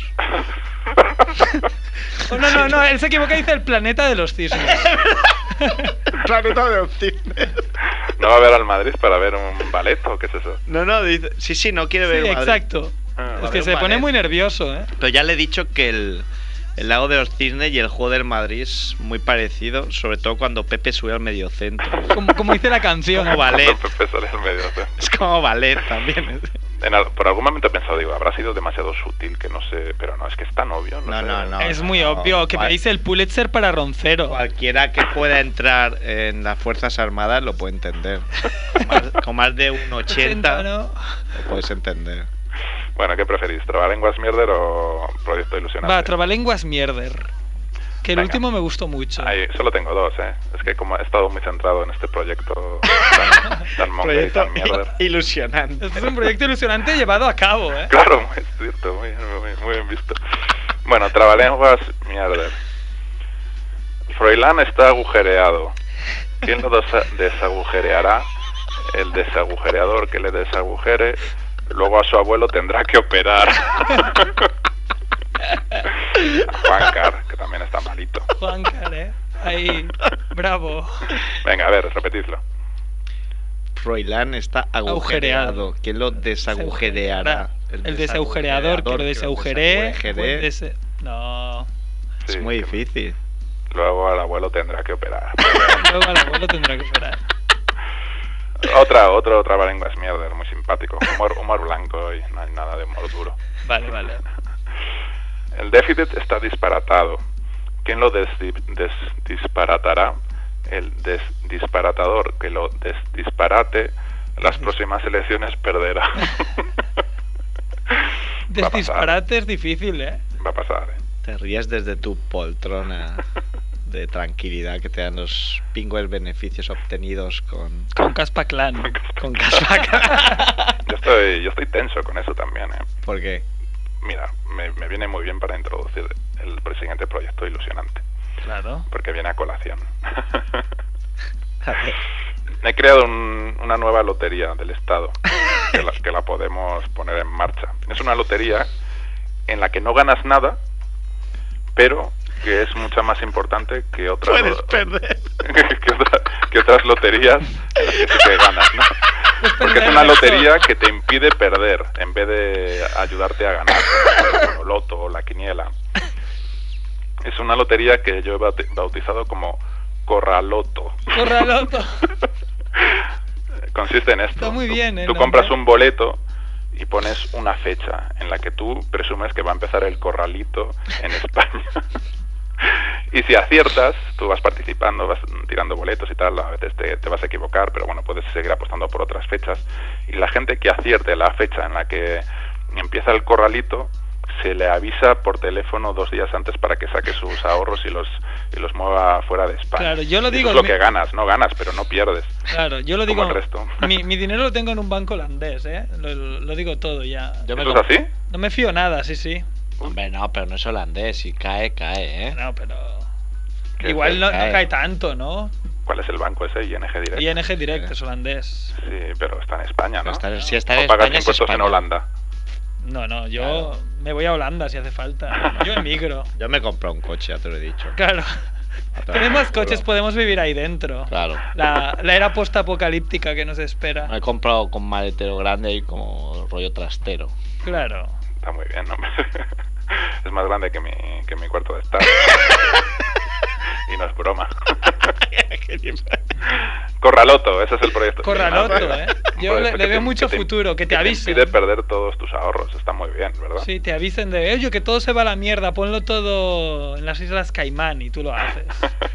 Oh, no, no, no, él se equivoca y dice el planeta de los cisnes. Planeta de los cisnes. ¿No va a ver al Madrid para ver un ballet o qué es eso? No, no, dice. Sí, sí, no quiere Sí, ver Madrid. exacto. Ah, Es a que ver se un pone ballet. muy nervioso, ¿eh? Pero ya le he dicho que el, el lago de los cisnes y el juego del Madrid es muy parecido, sobre todo cuando Pepe sube al mediocentro. Como, como dice la canción. Como ballet. Cuando Pepe sale al medio, sí. Es como ballet también. En al- por algún momento he pensado, digo, habrá sido demasiado sutil, que no sé, pero no, es que es tan obvio. No, No, sé. no, no. Es muy obvio que cual- veis el Pulitzer para Roncero. Cualquiera que pueda entrar en las Fuerzas Armadas lo puede entender. Con más, con más de un ochenta ¿no? lo puedes entender. Bueno, ¿qué preferís? ¿Trabalenguas mierder o proyecto ilusionante? Va, Trabalenguas Mierder. Que el Venga. último me gustó mucho. Ahí, solo tengo dos, ¿eh? Es que como he estado muy centrado en este proyecto tan, tan monger y Proyecto tan mierder. ilusionante. Este es un proyecto ilusionante llevado a cabo, ¿eh? Claro, muy cierto, muy, muy, muy bien visto. Bueno, trabalenguas mierder. Froilán está agujereado. ¿Quién lo desa- desagujereará? El desagujereador que le desagujere. Luego a su abuelo tendrá que operar. Juancar, que también está malito. Juancar, ¿eh? Ahí, bravo. Venga, a ver, repetidlo. Froilán está agujereado. Agujereado. ¿Quién lo desagujereará? El desagujereador, que lo desagujeré. desagujeré. o el dese- No. Es Sí, muy que difícil. Luego al abuelo tendrá que operar. Luego al abuelo tendrá que operar. Otra, otro trabalenguas mierder, muy simpático. Humor, humor blanco y no hay nada de humor duro. Vale, vale. El déficit está disparatado. ¿Quién lo desdi- desdisparatará? El desdisparatador que lo desdisparate las próximas elecciones perderá. Va a pasar, Desdisparate es difícil, ¿eh? va a pasar, ¿eh? Te ríes desde tu poltrona de tranquilidad que te dan los pingües beneficios obtenidos con, Con Caspa Clan. con Caspaca. Yo estoy, yo estoy tenso con eso también, ¿eh? ¿Por qué? Mira, me, me viene muy bien para introducir el siguiente proyecto ilusionante, Claro. porque viene a colación. A ver. He creado un- una nueva lotería del Estado, que la, que la podemos poner en marcha. Es una lotería en la que no ganas nada, pero que es mucho más importante que otras, Puedes perder. que, otra- que otras loterías en las que sí que ganas, ¿no? Pues Porque es perder una esto. lotería que te impide perder en vez de ayudarte a ganar, como el loto o la quiniela. Es una lotería que yo he bauti- bautizado como Corraloto. Corraloto. Consiste en esto. Está muy Tú- bien, ¿eh, Tú el compras nombre? un boleto y pones una fecha en la que tú presumes que va a empezar el corralito en España. Y si aciertas, tú vas participando, vas tirando boletos y tal, a veces te, te vas a equivocar, pero bueno, puedes seguir apostando por otras fechas. Y la gente que acierte la fecha en la que empieza el corralito se le avisa por teléfono dos días antes para que saque sus ahorros y los y los mueva fuera de España. Claro, yo lo Eso digo, es lo mi- que ganas, no ganas, pero no pierdes. Claro, yo lo Como digo. el resto. Mi, mi dinero lo tengo en un banco holandés, ¿eh? Lo, lo digo todo ya. Yo me ¿Eso es comp- así? No me fío nada, sí, sí. Hombre, no, pero no es holandés. Si cae, cae, ¿eh? No, pero. ¿Qué Igual es? no, no Cae. cae tanto, ¿no? ¿Cuál es el banco ese? I N G Direct. I N G Direct es holandés. Sí, pero está en España, ¿no? Está- si está en O pagas España, es impuestos en España. Holanda. No, no, yo Claro. me voy a Holanda si hace falta. Yo emigro. Yo me compré un coche, ya te lo he dicho. Claro. Atrás, Tenemos seguro. coches, podemos vivir ahí dentro. Claro. La, la era post-apocalíptica que nos espera. Me he comprado con maletero grande y como rollo trastero. Claro. Está muy bien, ¿no? Es más grande que mi, que mi cuarto de estar. Y no es broma. Corraloto, ese es el proyecto. Corraloto, Sí, ¿eh? un Yo proyecto le, que le veo te- mucho que te- futuro, que te que avisen. impide perder todos tus ahorros, está muy bien, ¿verdad? Sí, te avisen de, oye, que todo se va a la mierda, ponlo todo en las Islas Caimán y tú lo haces.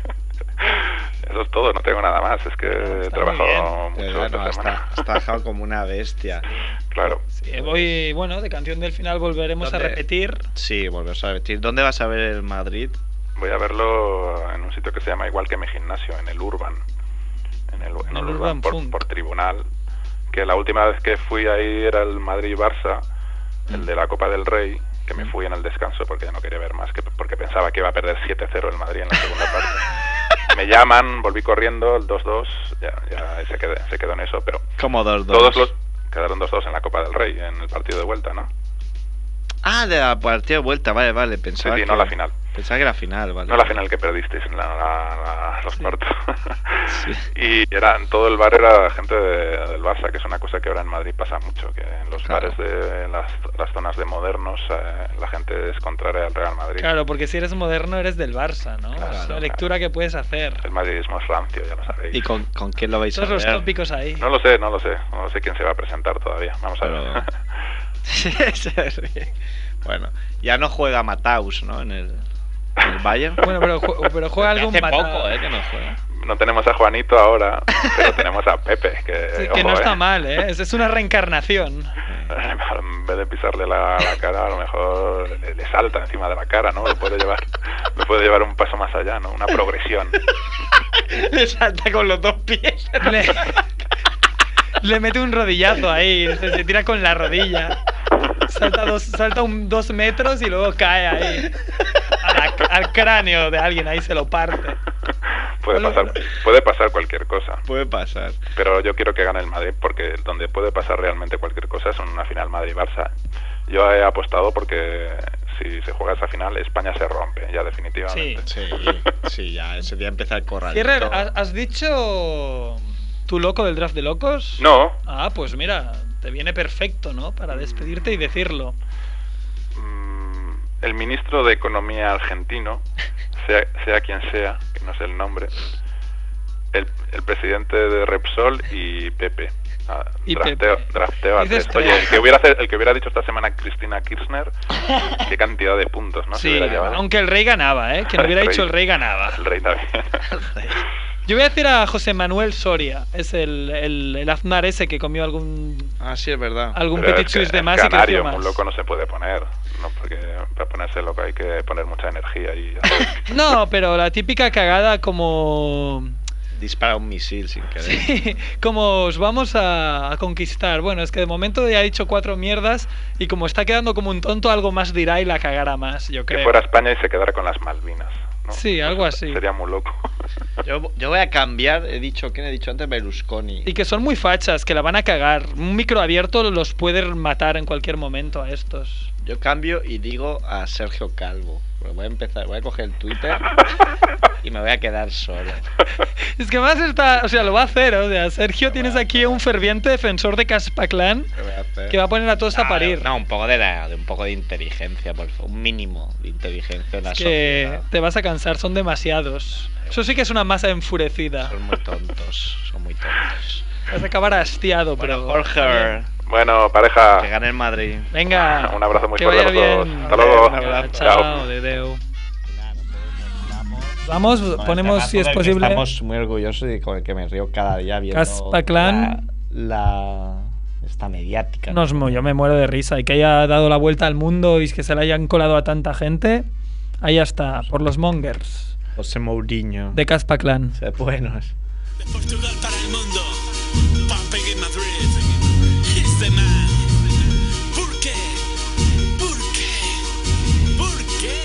Eso es todo, no tengo nada más. Es que he está muy trabajado De mucho verdad, esta no, semana. está, has trabajado como una bestia. Claro. Sí, voy, bueno, de Canción del Final volveremos a ¿Dónde? repetir. Sí, volvemos a repetir. ¿Dónde vas a ver el Madrid? Voy a verlo en un sitio que se llama igual que mi gimnasio, en el Urban. En el, en En el el Urban, Urban por, Funk. por tribunal. Que la última vez que fui ahí era el Madrid-Barça, el de la Copa del Rey, que me fui en el descanso porque ya no quería ver más, que porque pensaba que iba a perder siete cero el Madrid en la segunda parte. Me llaman, volví corriendo, el dos dos, ya, ya se, quedó, se quedó en eso, pero Como dos dos. todos los quedaron dos dos en la Copa del Rey, en el partido de vuelta, ¿no? Ah, de la partida de vuelta, vale, vale. Pensaba Sí, sí, que... no la final. Pensaba que era final, vale. No la final que perdisteis en la, la- la- los cuartos. Sí. Y era, en todo el bar era gente de- del Barça, que es una cosa que ahora en Madrid pasa mucho, que en los Claro. bares de las, las zonas de modernos eh, la gente es contraria al Real Madrid. Claro, porque si eres moderno eres del Barça, ¿no? Claro, es la claro. lectura que puedes hacer. El madridismo es rancio, ya lo sabéis. ¿Y con, con quién lo vais a Todos los ver? tópicos ahí. No lo sé, no lo sé. No sé quién se va a presentar todavía. Vamos a Pero- ver. Sí, sí, sí. Bueno, ya no juega Mataus, ¿no? En el, en el Bayern. Bueno, pero, ju- pero juega algún Hace Matao. poco, ¿eh? Que no juega. No tenemos a Juanito ahora, pero tenemos a Pepe, que, Sí, que ojo, no está eh. mal, ¿eh? Es, es una reencarnación. En vez de pisarle la, la cara, a lo mejor le, le salta encima de la cara, ¿no? Lo puede llevar, lo puede llevar un paso más allá, ¿no? Una progresión. Le salta con los dos pies. Le, le mete un rodillazo ahí, se, se tira con la rodilla. Salta, dos, salta un, dos metros y luego cae ahí. A la- al cráneo de alguien, ahí se lo parte. Puede pasar, puede pasar cualquier cosa. Puede pasar. Pero yo quiero que gane el Madrid porque donde puede pasar realmente cualquier cosa es en una final Madrid-Barça. Yo he apostado porque si se juega esa final España se rompe, ya definitivamente. Sí. Sí, sí, ya ese día empieza el corral. Cierrer, ¿has, has dicho tu loco del draft de locos? No, Ah, pues mira, te viene perfecto, ¿no? Para despedirte y decirlo. mm, el ministro de Economía argentino, sea, sea quien sea, que no sé el nombre, el, el presidente de Repsol y Pepe. Ah, Y drafteo, Pepe. drafteo a Dices tres. Oye, tres. el que, hubiera, hace- el que hubiera dicho esta semana Cristina Kirchner, qué cantidad de puntos, ¿no? Se Sí, hubiera llevado. aunque el rey ganaba, ¿eh? Quien hubiera El dicho rey. el rey ganaba. El rey también. Yo voy a decir a José Manuel Soria, es el, el, el Aznar ese que comió algún Ah, sí, es verdad. algún Pero petit es que suisse de es más y creció canario, más. un loco no se puede poner, ¿no? Porque para ponerse loco hay que poner mucha energía y No, pero la típica cagada como Dispara un misil sin querer. sí, como os vamos a, a conquistar. Bueno, es que de momento ya ha dicho cuatro mierdas y como está quedando como un tonto, algo más dirá y la cagará más, yo que creo. fuera España y se quedara con las Malvinas, ¿no? Sí, algo Eso así. Sería muy loco. Yo, yo voy a cambiar, he dicho, ¿quién he dicho antes? Berlusconi. Y que son muy fachas, que la van a cagar. Un micro abierto los puede matar en cualquier momento a estos. Yo cambio y digo a Sergio Calvo. Pero voy a empezar, voy a coger el Twitter y me voy a quedar solo. Es que más está, o sea, lo va a hacer, o sea, Sergio, tienes aquí un ferviente defensor de Caspaclán ¿Qué voy a hacer? que va a poner a todos a No, parir. No, un poco de, la- de un poco de inteligencia, por favor, un mínimo de inteligencia en la Es que sociedad. te vas a cansar, son demasiados. Eso sí que es una masa enfurecida. Son muy tontos, son muy tontos. Vas a acabar hastiado, Bueno, pero... Jorge, Bueno, pareja, que gane el Madrid. Venga, un abrazo muy que fuerte a vaya los dos. bien. Hasta luego. Un abrazo. Chao, de deu. Vamos, ponemos si es posible. Estamos muy orgullosos y con el que me río cada día viendo Caspaclán. la, la esta mediática. Nos, mo- yo me muero de risa. Y que haya dado la vuelta al mundo y que se le hayan colado a tanta gente. Ahí está, por los mongers. José Mourinho. De Caspa Clan. O sea, buenos. De Portugal para el mundo, Pampegui Madrid, it's the man. ¿Por qué? ¿Por qué? ¿Por qué?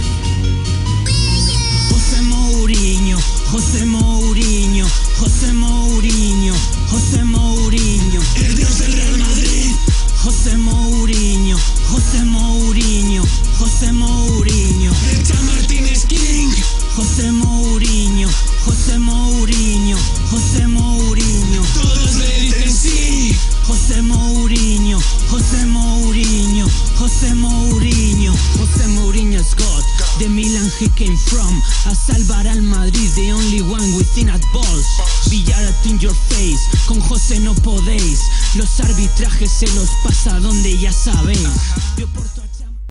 José Mourinho, José Mourinho, José Mourinho, José Mourinho, el dios del Real Madrid. José Mourinho, José Mourinho, José Mourinho, el Chamartínez King. José Mourinho, José Mourinho, José Mourinho, todos le dicen sí. José Mourinho, José Mourinho, José Mourinho, José Mourinho's God. The Milan he came from, a salvar al Madrid, the only one within at balls. Villar in your face, con José no podéis. Los arbitrajes se los pasa donde ya sabéis.